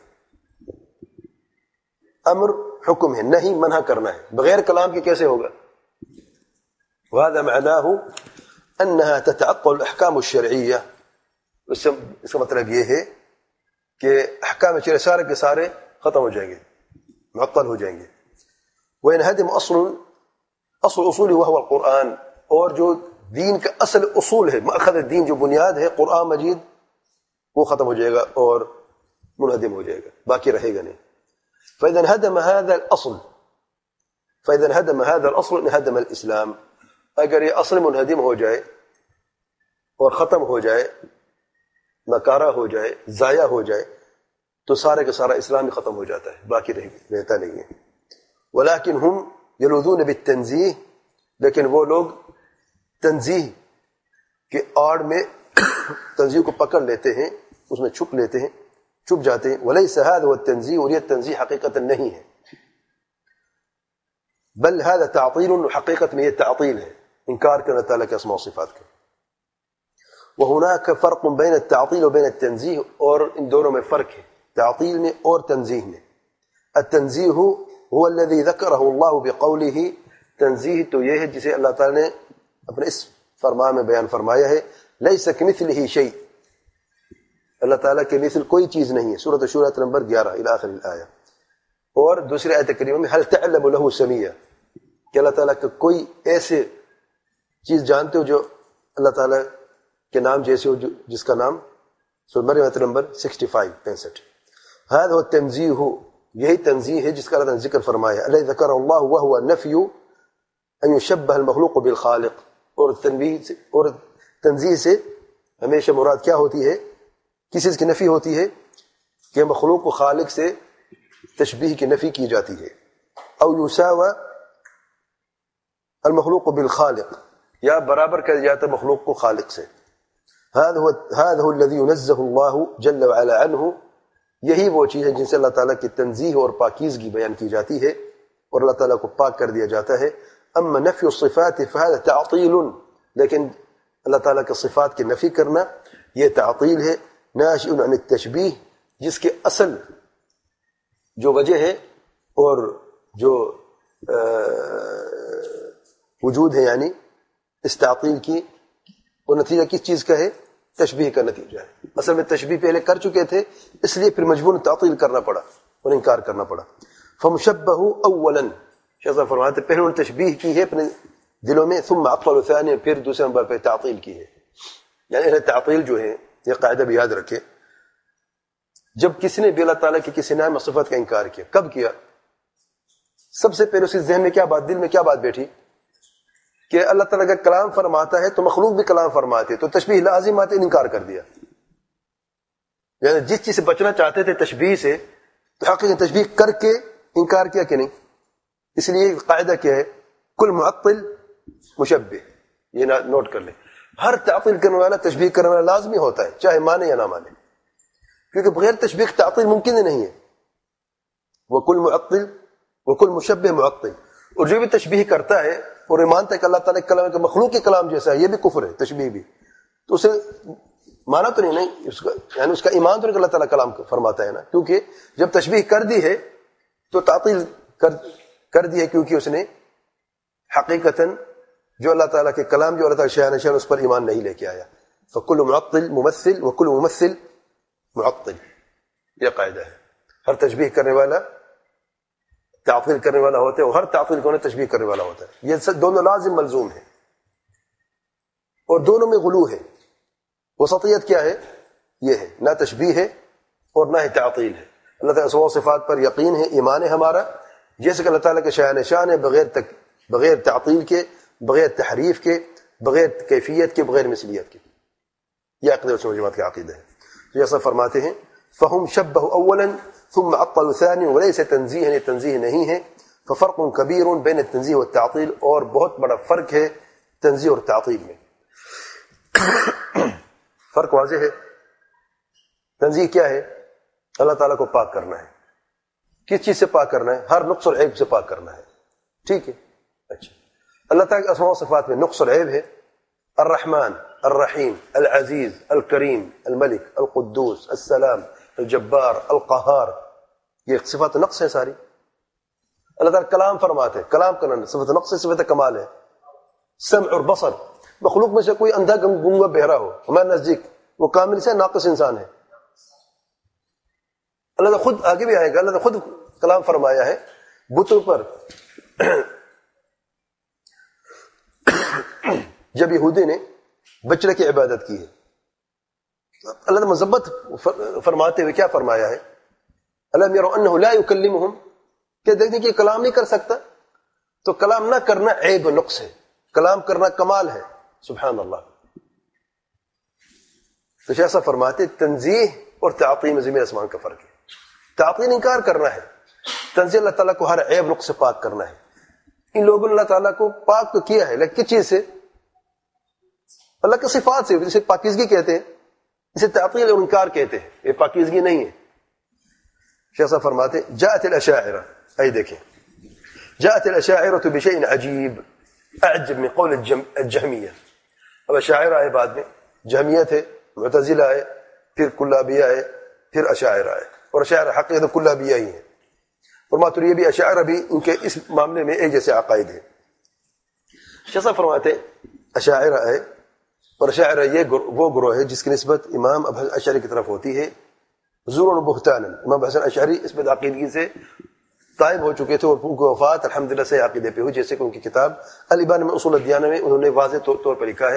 امر حکم ہے، نہیں منع کرنا ہے، بغیر کلام کے کیسے ہوگا؟ وهذا معناه انها تتعطل الاحکام الشرعیہ. اس کا مطلب یہ ہے کہ احکام شرعیہ سارے کے سارے ختم ہو جائیں گے، معطل ہو جائیں گے. وينهدم اصل اصل اصول وهو القرآن، اور جو دین کا اصل اصول ہے، مأخذ الدین جو بنیاد ہے قرآن مجید، وہ ختم ہو جائے گا اور منہدم ہو جائے گا، باقی رہے گا نہیں. فإذا انهدم هذا الأصل فإذا انهدم هذا الأصل انهدم الإسلام، اگر یہ اصل منہدم ہو جائے اور ختم ہو جائے، ناکارہ ہو جائے، ضائع ہو جائے، تو سارے کا سارا اسلام ہی ختم ہو جاتا ہے، باقی رہتا نہیں ہے. ولكن هم يلوذون بالتنزیہ، لیکن وہ لوگ تنزیہ کے آڑ میں تنزیہ کو پکڑ لیتے ہیں، اس میں چھپ لیتے ہیں، چھپ جاتے ہیں. ولیس هذا هو التنزیہ، اور یہ تنزیہ حقیقت نہیں ہے، بل هذا تعطیل، حقیقت میں یہ تعطیل ہے، انکار کرنا تعالیٰ کے اسماء و صفات کا. وهناك فرق بین التعطیل و بین التنزیہ، اور ان دونوں میں فرق ہے، تعطیل میں اور تنزیہ میں. التنزیہ هو الذي ذكره الله بقوله، تنزیہ تو یہ ہے جسے اللہ تعالیٰ نے اپنے اس فرمان میں بیان فرمایا ہے. لیس کمثلہ شیء، اللہ تعالیٰ کے مثل کوئی چیز نہیں ہے. سورۃ الشورى نمبر گیارہ الی آخر الآیہ. اور دوسری آیت کریمہ میں هل تعلم له سمیہ، کہ اللہ تعالیٰ کا کوئی ایسے چیز جانتے ہو جو اللہ تعالیٰ کے نام جیسے ہو، جس کا نام سورۃ مریم آیت نمبر پچاس، پینسٹھ. هذا هو التنزیہ، یہی تنزیہ ہے جس کا اللہ تعالیٰ نے ذکر فرمایا. الذی ذکر اللہ وهو النفی ان يشبه المخلوق بالخالق، اور تنبیہ سے اور تنزیہ سے ہمیشہ مراد کیا ہوتی ہے؟ کس چیز کی نفی ہوتی ہے؟ کہ مخلوق کو خالق سے تشبیہ کی نفی کی جاتی ہے. او یساوی المخلوق بالخالق، یا برابر کر دیا جاتا ہے مخلوق کو خالق سے. هذا هو هذا هو الذي ينزه الله جل وعلا عنه، یہی وہ چیز ہے جن سے اللہ تعالیٰ کی تنزیہ اور پاکیزگی بیان کی جاتی ہے اور اللہ تعالیٰ کو پاک کر دیا جاتا ہے. اما نفی الصفات فهذا تعطیل، لیکن اللہ تعالیٰ کے صفات کی نفی کرنا یہ تعطیل ہے. ناشئ عن التشبیہ، جس کے اصل جو وجہ ہے اور جو وجود ہے یعنی اس تعطیل کی، وہ نتیجہ کس چیز کا ہے؟ تشبیہ کا نتیجہ ہے. اصل میں تشبیہ پہلے کر چکے تھے، اس لیے پھر مجبور تعطیل کرنا پڑا اور انکار کرنا پڑا. فمشبہ اولا، شیخ صاحب فرماتے پہلے انہوں نے تشبیہ کی ہے اپنے دلوں میں، ثم عطل ثانی، پھر دوسرے نمبر پہ تعطیل کی ہے. یعنی اہل تعطیل جو ہے، یہ قاعدہ بھی یاد رکھے، جب کسی نے بھی اللہ تعالیٰ کی کسی نام صفت کا انکار کیا، کب کیا؟ سب سے پہلے اس کے ذہن میں کیا بات، دل میں کیا بات بیٹھی کہ اللہ تعالیٰ کا کلام فرماتا ہے تو مخلوق بھی کلام فرماتے، تو تشبیہ لازم آتے، انکار کر دیا. یعنی جس چیز سے بچنا چاہتے تھے تشبیہ سے، تو حقیقت تشبیہ کر کے انکار کیا کہ نہیں. اس لیے قاعدہ کیا ہے؟ کل معطل مشبہ. یہ نوٹ کر لیں، ہر تعطیل کرنے والا تشبیہ کرنے والا لازمی ہوتا ہے، چاہے مانے یا نہ مانے، کیونکہ بغیر تشبیہ تعطیل ممکن ہی نہیں ہے. وہ کل معطل وہ کل مشبہ معطل. اور جو بھی تشبیہ کرتا ہے اور یہ مانتا ہے کہ اللہ تعالیٰ کے کلام کا مخلوق کے کلام جیسا ہے، یہ بھی کفر ہے، تشبیہ بھی. تو اسے مانا تو نہیں نہیں اس کا، یعنی اس کا ایمان تو نہیں کہ اللہ تعالیٰ کلام فرماتا ہے نا، کیونکہ جب تشبیہ کر دی ہے تو تعطیل کر کر دی ہے، کیونکہ اس نے حقیقتاً جو اللہ تعالیٰ کے کلام جو اللہ تعالیٰ شان شان اس پر ایمان نہیں لے کے آیا. فکل معطل ممثل وکل ممثل معطل، یہ قاعدہ ہے. ہر تشبیہ کرنے والا تعطیل کرنے والا ہوتا ہے، اور ہر تعطیل کو تشبیہ کرنے والا ہوتا ہے. یہ دونوں لازم ملزوم ہیں اور دونوں میں غلو ہے. وسطیت کیا ہے؟ یہ ہے، نہ تشبیہ ہے اور نہ ہی تعطیل ہے. اللہ تعالیٰ اسماء و صفات پر یقین ہے، ایمان ہے ہمارا، جیسے کہ اللہ تعالیٰ کے شان شان ہے، بغیر تک بغیر تعطیل کے، بغیر تحریف کے، بغیر کیفیت کے، بغیر مثلیت کے. یہ عقیدہ اہل سنت والجماعت کا عقیدہ ہے. جیسا فرماتے ہیں فہم شبہ اولا ثم عطل ثانی وليس تنزیہ، یعنی تنزیہ نہیں ہے. ففرق کبیر بین التنزیہ والتعطیل، اور بہت بڑا فرق ہے تنزیہ اور تعطیل میں. فرق واضح ہے. تنزیہ کیا ہے؟ اللہ تعالیٰ کو پاک کرنا ہے. کس چیز سے پاک کرنا ہے؟ ہر نقص اور عیب سے پاک کرنا ہے. ٹھیک ہے، اچھا. اللہ تعالیٰ کے اسماء و صفات میں نقص اور عیب ہے. الرحمن، الرحیم، العزیز، الکریم، الملک، القدوس، السلام، الجبار، القہار، یہ صفات نقص ہے ساری. اللہ تعالیٰ کلام فرماتے، کلام کرنا صفت نقص ہے، صفت کمال ہے. سمع اور بصر، مخلوق میں سے کوئی اندھا گنگا بہرا ہو ہمارے نزدیک وہ کامل سے ناقص انسان ہے. اللہ تعالیٰ خود آگے بھی آئے گا، اللہ تعالیٰ خود کلام فرمایا ہے بتوں پر. جب یہودی نے بچڑے کی عبادت کی ہے، اللہ نے مذمت فرماتے ہوئے کیا فرمایا ہے؟ الم یروا انہ لا یکلمہم، کہ دیکھیں کہ کلام نہیں کر سکتا. تو کلام نہ کرنا عیب و نقص ہے، کلام کرنا کمال ہے. سبحان اللہ. تو ایسا فرماتے تنزیہ اور تعطیل میں زمین آسمان کا فرق ہے. تعطیل انکار کرنا ہے، تنزیہ اللہ تعالیٰ کو ہر عیب نقص سے پاک کرنا ہے. ان لوگوں نے اللہ تعالیٰ کو پاک تو کیا ہے، لیکن کس چیز سے؟ اللہ کے صفات سے، جسے پاکیزگی کہتے ہیں، اسے تعطیل اور انکار کہتے ہیں. یہ پاکیزگی نہیں ہے. شیخ صاحب فرماتے جاءت الاشاعرہ، اے دیکھیں، جاءت الاشاعرہ بشیء عجیب اعجب من قول الجہمیہ. اب اشاعرہ آئے، بعد میں جہمیہ تھے، معتزلہ آئے، پھر کلابیہ آئے، پھر اشاعرہ آئے. اور اشاعرہ حقیقت کلابیہ ہی ہیں، اور ماتریدی اشاعرہ بھی ان کے اس معاملے میں ایک جیسے عقائد ہیں. شیخ صاحب فرماتے اشاعرہ آئے، اور اشاعرہ یہ وہ گروہ ہے جس کی نسبت امام ابو حسن اشعری کی طرف ہوتی ہے. زور و بہتان، امام ابو حسن اشعری اس میں عقیدگی سے طائب ہو چکے تھے، اور ان کی وفات الحمدللہ سے عقیدے پہ ہوئی، جیسے کہ ان کی کتاب الابان من اصول الدیانہ میں انہوں نے واضح طور پر لکھا ہے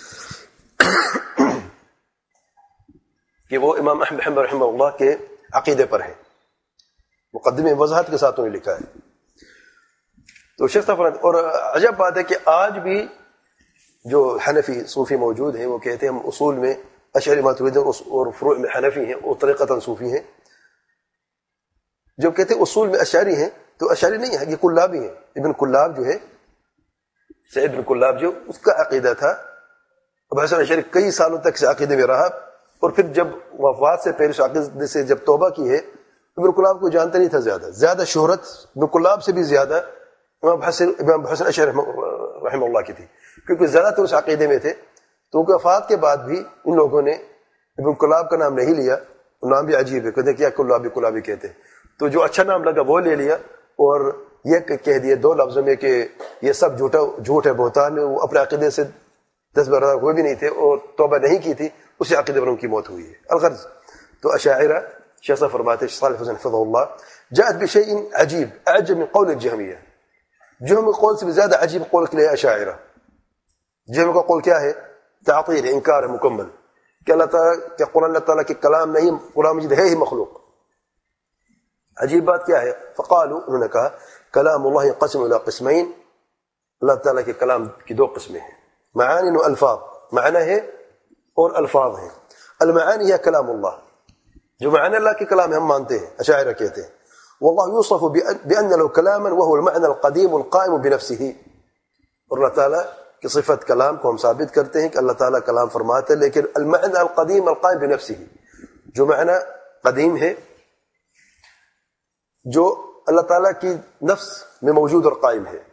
کہ وہ امام احمد حنبل رحمہ اللہ کے عقیدے پر ہے. مقدمے وضاحت کے ساتھ انہوں نے لکھا ہے. تو شیخ صاحب، اور عجب بات ہے کہ آج بھی جو حنفی صوفی موجود ہیں وہ کہتے ہیں ہم اصول میں اشعری ماتریدی اور فروع میں حنفی ہیں، اور طریقتاً صوفی ہیں. جو کہتے ہیں اصول میں اشعری ہیں تو اشعری نہیں ہے، یہ کلابی ہیں. ابن کلاب جو ہے، سعید بن کلاب جو، اس کا عقیدہ تھا ابو حسن اشعری کئی سالوں تک سے عقیدے میں رہا، اور پھر جب وفات سے پہلے اس عقیدے سے جب توبہ کی ہے، ابن کلاب کو جانتا نہیں تھا، زیادہ زیادہ شہرت ابن کلاب سے بھی زیادہ امام حسن ابن حسن اشعری رحمہ اللہ کی تھی، کیونکہ زیادہ تر اس عقیدے میں تھے. تو ان کے وفات کے بعد بھی ان لوگوں نے ابن کلاب کا نام نہیں لیا. نام بھی عجیب ہے، کہتے کیا کلابی کلابی کہتے ہیں، تو جو اچھا نام لگا وہ لے لیا، اور یہ کہہ دیے دو لفظوں میں کہ یہ سب جھوٹا جھوٹ ہے، بہتان ہے. وہ اپنے عقیدے سے دس بارہ ہوئے بھی نہیں تھے اور توبہ نہیں کی تھی، اسی عقیدے پر ان کی موت ہوئی ہے. الغرض تو اشاعرہ شیخ صاحب فرماتے ہیں صالح حسین حفظہ اللہ، جاءت بشيء عجیب اعجب من قول الجہمیہ. جہم کے قول سے بھی زیادہ عجیب قول کے لیے اشاعرہ. جہم کا قول کیا ہے؟ تعطیل، انکار ہے مکمل، کہ اللہ تعالیٰ کہ قرآن اللہ تعالیٰ کے کلام نہیں، قرآن مجید ہے ہی مخلوق. عجیب بات کیا ہے؟ فقالوا، انہوں نے کہا کلام اللہ ينقسم الى قسمین، اللہ تعالیٰ کے کلام کی دو قسمیں ہیں، معانی و الفاظ. معنی ہے اور الفاظ ہیں. المعانی ہے کلام اللہ، جو معنی اللہ کے کلام ہم مانتے ہیں، اشاعرہ کہتے ہیں واللہ یوصف بأن له كلاما وهو المعنى القديم القائم بنفسه. اور اللہ تعالیٰ کی صفت کلام کو ہم ثابت کرتے ہیں کہ اللہ تعالیٰ کلام فرماتے ہیں، لیکن المعنى القديم القائم بنفسه، جو معنی قدیم ہے جو اللہ تعالیٰ کی نفس میں موجود اور قائم ہے.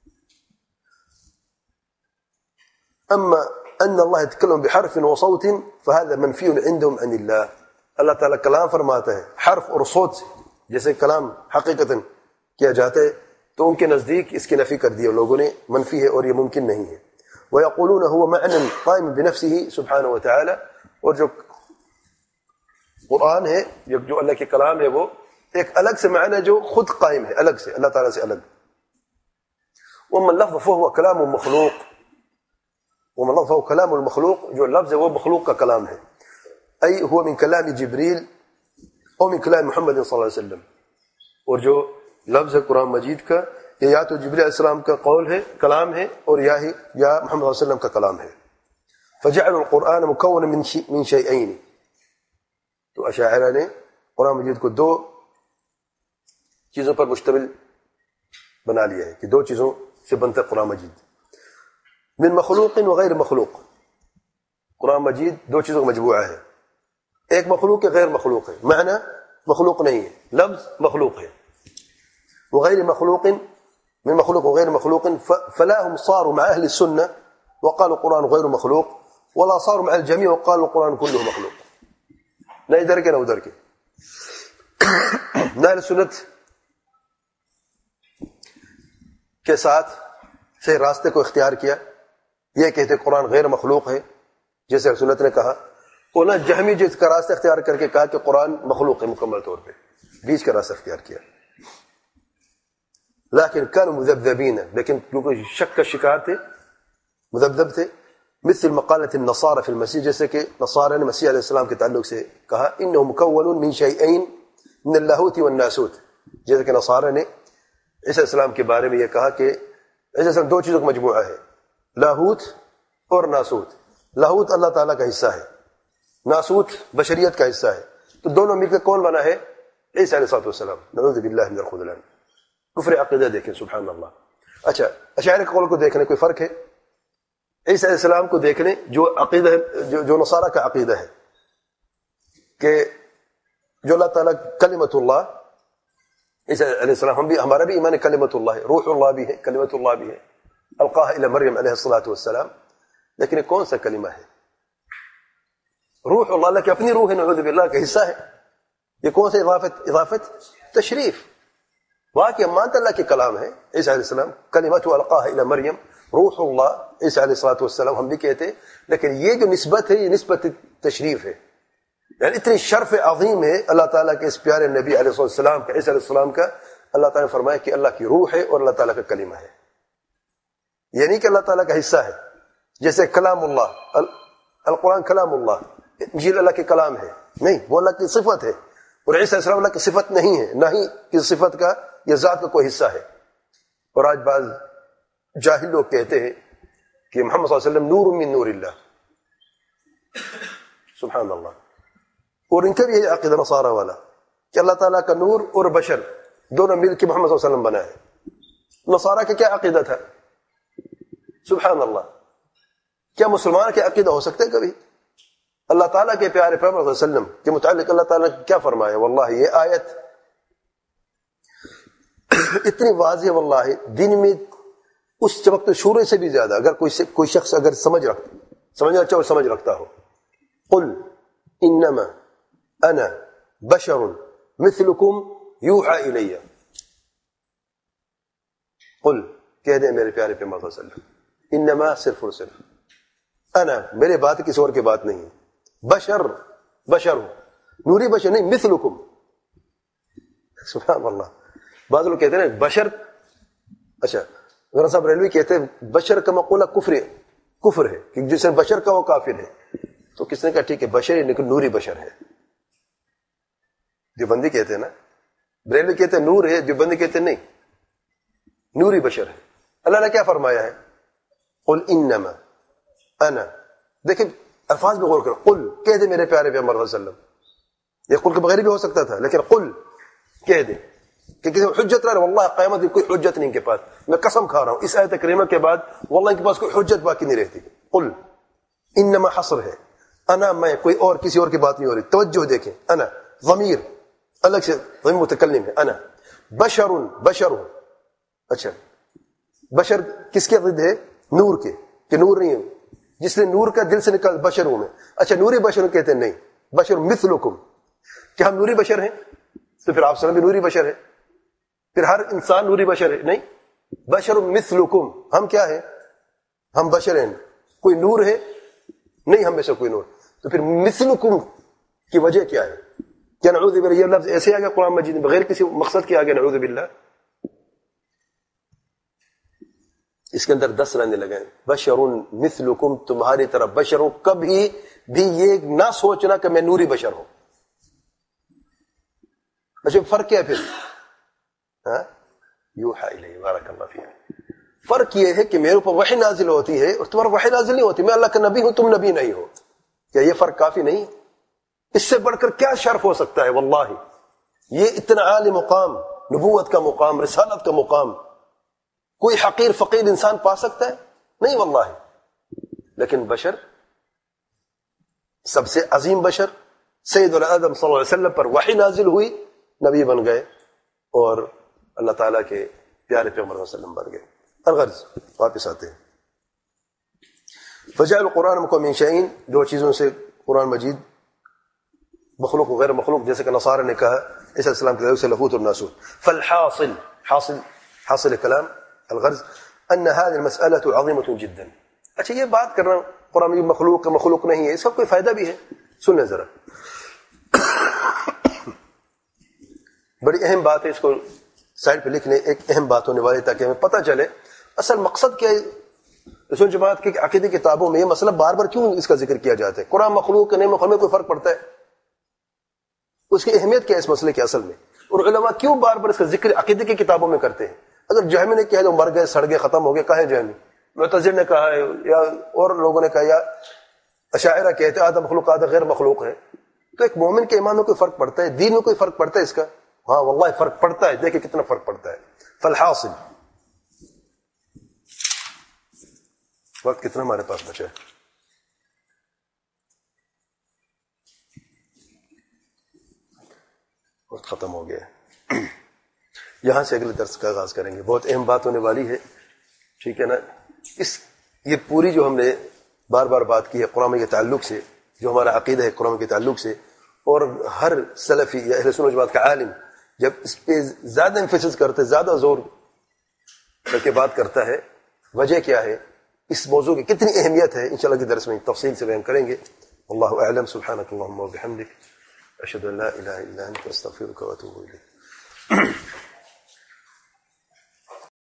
اما ان اللہ يتكلم بحرف وصوت فهذا منفی عندهم عن اللہ. اللہ تعالیٰ کلام فرماتا ہے حرف اور صوت سے، جیسے کلام حقیقتاً کیا جاتا ہے، تو ان کے نزدیک اس کی نفی کر دی لوگوں نے، منفی ہے اور یہ ممکن نہیں ہے. ويقولون هو معنى قائم بنفسه سبحانه وتعالى. اور جو قرآن ہے، جو اللہ کے کلام ہے، وہ ایک الگ سے معنی جو خود قائم ہے، الگ سے، اللہ تعالیٰ سے الگ. وما اللفظ فهو كلام مخلوق، وما اللفظ فهو كلام المخلوق، جو لفظ ہے وہ مخلوق کا کلام ہے. ای هو من کلام جبریل او من کلام محمد صلی اللہ علیہ وسلم. اور جو لفظ ہے قرآن مجید کا، یہ یا تو جبریل علیہ السلام کا قول ہے، کلام ہے، اور یا ہی یا محمد صلی اللہ علیہ وسلم کا کلام ہے. فجعل القرآن مکونا من شی من شیئین. تو اشاعرہ نے قرآن مجید کو دو چیزوں پر مشتمل بنا لیا ہے، کہ دو چیزوں سے بنتا ہے قرآن مجید، من مخلوق و غیر مخلوق. قرآن مجید دو چیزوں کا مجموعہ ہے، ایک مخلوق ہے، غیر مخلوق ہے. معنی مخلوق نہیں ہے، لفظ مخلوق ہے. وغیر مخلوق، من مخلوق وغیر مخلوق. فلا هم صاروا مع اهل السنه وقالوا القرآن غير مخلوق، ولا صاروا مع الجميع وقالوا القرآن كله مخلوق. نہ ادھر کے نہ ادھر کے، نہ اہل سنت کے ساتھ سے راستے کو اختیار کیا، یہ کہتے قرآن غیر مخلوق ہے جیسے اہل سنت نے کہا، اور نہ جہمی جس کا راستہ اختیار کر کے کہا کہ قرآن مخلوق ہے مکمل طور پہ، بیچ کا راستہ اختیار کیا. لیکن كانوا مذبذبین، لیکن کیونکہ شک کا شکار تھے، مذبذب تھے. مثل مقالة النصارى في المسیح، جیسے کہ نصارى نے مسیح علیہ السلام کے تعلق سے کہا انه مكون من شيئين من اللاہوت والناسوت. جیسے کہ نصارى نے عیسی علیہ السلام کے بارے میں یہ کہا کہ عیسی علیہ السلام دو چیزوں کا مجموعہ ہے، لاہوت اور ناسوت. لاہوت اللہ تعالیٰ کا حصہ ہے، ناسوت بشریت کا حصہ ہے. تو دونوں مل کے کون بنا ہے؟ عیسی علیہ السلام. نعوذ باللہ من الخذلان. کفر عقیدہ دیکھیں، سبحان اللہ. اچھا، اشاعرہ کے قول کو دیکھنے کوئی فرق ہے؟ عیسی علیہ السلام کو دیکھنے جو عقیدہ ہے، جو, جو نصارہ کا عقیدہ ہے کہ جو اللہ تعالیٰ کلمت اللہ، عیسی علیہ السلام، ہم بھی ہمارا بھی ایمان کلمت اللہ ہے، روح اللہ بھی ہے، کلمت اللہ بھی ہے، القاہ الی مریم علیہ الصلاۃ والسلام. لیکن یہ کون سا کلمہ ہے؟ روح اللہ، اللہ کی اپنی روح ہے، نعوذ باللہ کا حصہ ہے. یہ کون سا اضافت؟ اضافت تشریف. واقعی مانتا اللہ کے کلام ہے عیسی علیہ السلام، کلمت القاہ الی مریم، روح اللہ عیسی علیہ الصلاۃ والسلام ہم بھی کہتے ہیں. لیکن یہ جو نسبت ہے، یہ نسبت تشریف ہے، یعنی اتنی شرف عظیم ہے اللہ تعالیٰ کے اس پیارے نبی علیہ السلام کا، عیسی علیہ السلام کا. اللہ تعالیٰ نے فرمایا کہ اللہ کی روح ہے اور اللہ تعالیٰ کا کلمہ ہے، یعنی کہ اللہ تعالیٰ کا حصہ ہے. جیسے کلام اللہ، القرآن کلام اللہ، انجیل اللہ کے کلام ہے، نہیں، وہ اللہ کی صفت ہے. اور عیسی علیہ السلام اللہ کی صفت نہیں ہے، نہ ہی کسی صفت کا یا ذات کا کوئی حصہ ہے. اور آج بعض جاہل لوگ کہتے ہیں کہ محمد صلی اللہ علیہ وسلم نور من نور اللہ، سبحان اللہ. اور ان کا بھی یہ عقیدہ نصارہ والا کہ اللہ تعالیٰ کا نور اور بشر دونوں مل کے محمد صلی اللہ علیہ وسلم بنا ہے. نصارہ کا کیا عقیدہ تھا؟ سبحان اللہ. کیا مسلمان کے عقیدہ ہو سکتے کبھی؟ اللہ تعالیٰ کے پیارے پیغمبر صلی اللہ علیہ وسلم کے متعلق اللہ تعالیٰ نے کیا فرمایا؟ واللہ یہ آیت اتنی واضح، واللہ دین میں اس وقت شورے سے بھی زیادہ اگر کوئی کوئی شخص اگر سمجھ رکھتا سمجھنا چاہو سمجھ رکھتا ہو. قل انما انا بشر مثلکم یوحى الی. قل کہہ دیں میرے پیارے پیغمبر صلی اللہ علیہ وسلم، انما صرف اور صرف انا، میرے بات کسی اور کی بات نہیں ہے، بشر بشر ہوں، نوری بشر نہیں، مثلکم. سبحان اللہ. بعض لوگ کہتے ہیں بشر، اچھا غرض صاحب ریلوی کہتے ہیں بشر کا مقولہ کفر کفر ہے کہ جس نے بشر کا وہ کافر ہے. تو کس نے کہا ٹھیک ہے بشر ہی لیکن نوری بشر ہے. جو بندی کہتے ہیں نا، ریلوی کہتے ہیں نور ہے، جو بندی کہتے ہیں نہیں نوری بشر ہے. اللہ نے کیا فرمایا ہے؟ قل انما انا. دیکھیں الفاظ میں غور کرو. قل کہہ دے میرے پیارے پیغمبر صلی اللہ علیہ وسلم. یہ قل کے بغیر بھی ہو سکتا تھا لیکن قل کہہ دے کہ کسی حجت رہا ہے. واللہ قیامت کی کوئی حجت نہیں ان کے پاس، میں قسم کھا رہا ہوں اس آیت کریمہ کے بعد واللہ ان کے پاس کوئی حجت باقی نہیں رہتی. قل انما حصر ہے، انا میں، کوئی اور کسی اور کی بات نہیں ہو رہی. توجہ دیکھیں، انا ضمیر الگ سے ضمیر متکلم ہے. انا بشر بشر ہوں. اچھا بشر کس کے ضد ہے؟ نور کے، کہ نور نہیں ہے جس نے نور کا دل سے نکل بشر ہوں میں. اچھا نوری بشر کہتے ہیں نہیں، بشر مثلکم. کیا ہم نوری بشر ہیں؟ تو پھر آپ سب بھی نوری بشر ہے، پھر ہر انسان نوری بشر ہے؟ نہیں، بشر مثلکم. ہم کیا ہے؟ ہم بشر ہیں. کوئی نور ہے؟ نہیں ہم میں سے کوئی نور. تو پھر مثلکم کی وجہ کیا ہے؟ کیا نعوذ باللہ یہ لفظ ایسے آ گیا قرآن مجید میں بغیر کسی مقصد کے آ گیا؟ نعوذ باللہ. اس کے اندر دس رہنے لگے. بشر مثلکم، تمہاری طرح بشر ہوں. کبھی بھی یہ نہ سوچنا کہ میں نوری بشر ہوں. اچھا فرق کیا ہے پھر؟ ہاں یوحى الی. بارک اللہ فیک. فرق یہ ہے کہ میرے اوپر وحی نازل ہوتی ہے اور تمہارا وحی نازل نہیں ہوتی. میں اللہ کا نبی ہوں، تم نبی نہیں ہو. کیا یہ فرق کافی نہیں؟ اس سے بڑھ کر کیا شرف ہو سکتا ہے؟ واللہ یہ اتنا عالی مقام، نبوت کا مقام، رسالت کا مقام کوئی حقیر فقیر انسان پا سکتا ہے؟ نہیں واللہ. لیکن بشر، سب سے عظیم بشر سید العالم صلی اللہ علیہ وسلم پر وحی نازل ہوئی، نبی بن گئے اور اللہ تعالیٰ کے پیارے پیغمبر صلی اللہ علیہ وسلم بن گئے. الغرض واپس آتے ہیں. فجعل القرآن کو من شیئین، دو چیزوں سے قرآن مجید مخلوق و غیر مخلوق، جیسے کہ نصارہ نے کہا عیسیٰ علیہ السلام کے سے لفوت الناسوت. فالحاصل حاصل حاصل کلام الغرض ان هذه المسألة عظيمة جدا. اچھا یہ بات کر رہا ہوں قرآن مجید مخلوق کا مخلوق نہیں ہے، اس کا کوئی فائدہ بھی ہے. سنیں ذرا، بڑی اہم بات ہے، اس کو سائڈ پہ لکھ لیں. ایک اہم بات ہونے والی تاکہ ہمیں پتہ چلے اصل مقصد کیا ہے. رسول جماعت کی عقیدی کتابوں میں یہ مسئلہ بار بار کیوں اس کا ذکر کیا جاتا ہے؟ قرآن مخلوق کے نہیں مخلوق میں کوئی فرق پڑتا ہے؟ اس کی اہمیت کیا ہے اس مسئلے کے اصل میں؟ اور علماء کیوں بار بار اس کا ذکر عقیدے کی کتابوں میں کرتے ہیں؟ اگر جہمی نے کہا جو مر گئے سڑ گئے ختم ہو گئے، کہا ہے جہمی، معتزلہ نے کہا ہے یا اور لوگوں نے کہا، یا اشاعرہ کہتے ہیں آدھا مخلوق آدھا غیر مخلوق ہے. تو ایک مومن کے ایمان میں کوئی فرق پڑتا ہے؟ دین میں کوئی فرق پڑتا ہے اس کا؟ ہاں واللہ فرق پڑتا ہے. دیکھیں کتنا فرق پڑتا ہے. فالحاصل، وقت کتنا ہمارے پاس بچا ہے؟ وقت ختم ہو گیا. یہاں سے اگلے درس کا آغاز کریں گے. بہت اہم بات ہونے والی ہے، ٹھیک ہے نا. اس یہ پوری جو ہم نے بار بار بات کی ہے قرآن کے تعلق سے، جو ہمارا عقیدہ ہے قرآن کے تعلق سے، اور ہر سلفی یا اہل سنت والجماعت کا عالم جب اس پہ زیادہ امفسس کرتے، زیادہ زور کر کے بات کرتا ہے، وجہ کیا ہے، اس موضوع کی کتنی اہمیت ہے، انشاءاللہ کے درس میں تفصیل سے بیان کریں گے. واللہ اعلم. سبحانک اللہم و بحمدک، اشہد ان لا الہ الا انت، استغفرک و اتوب الیک.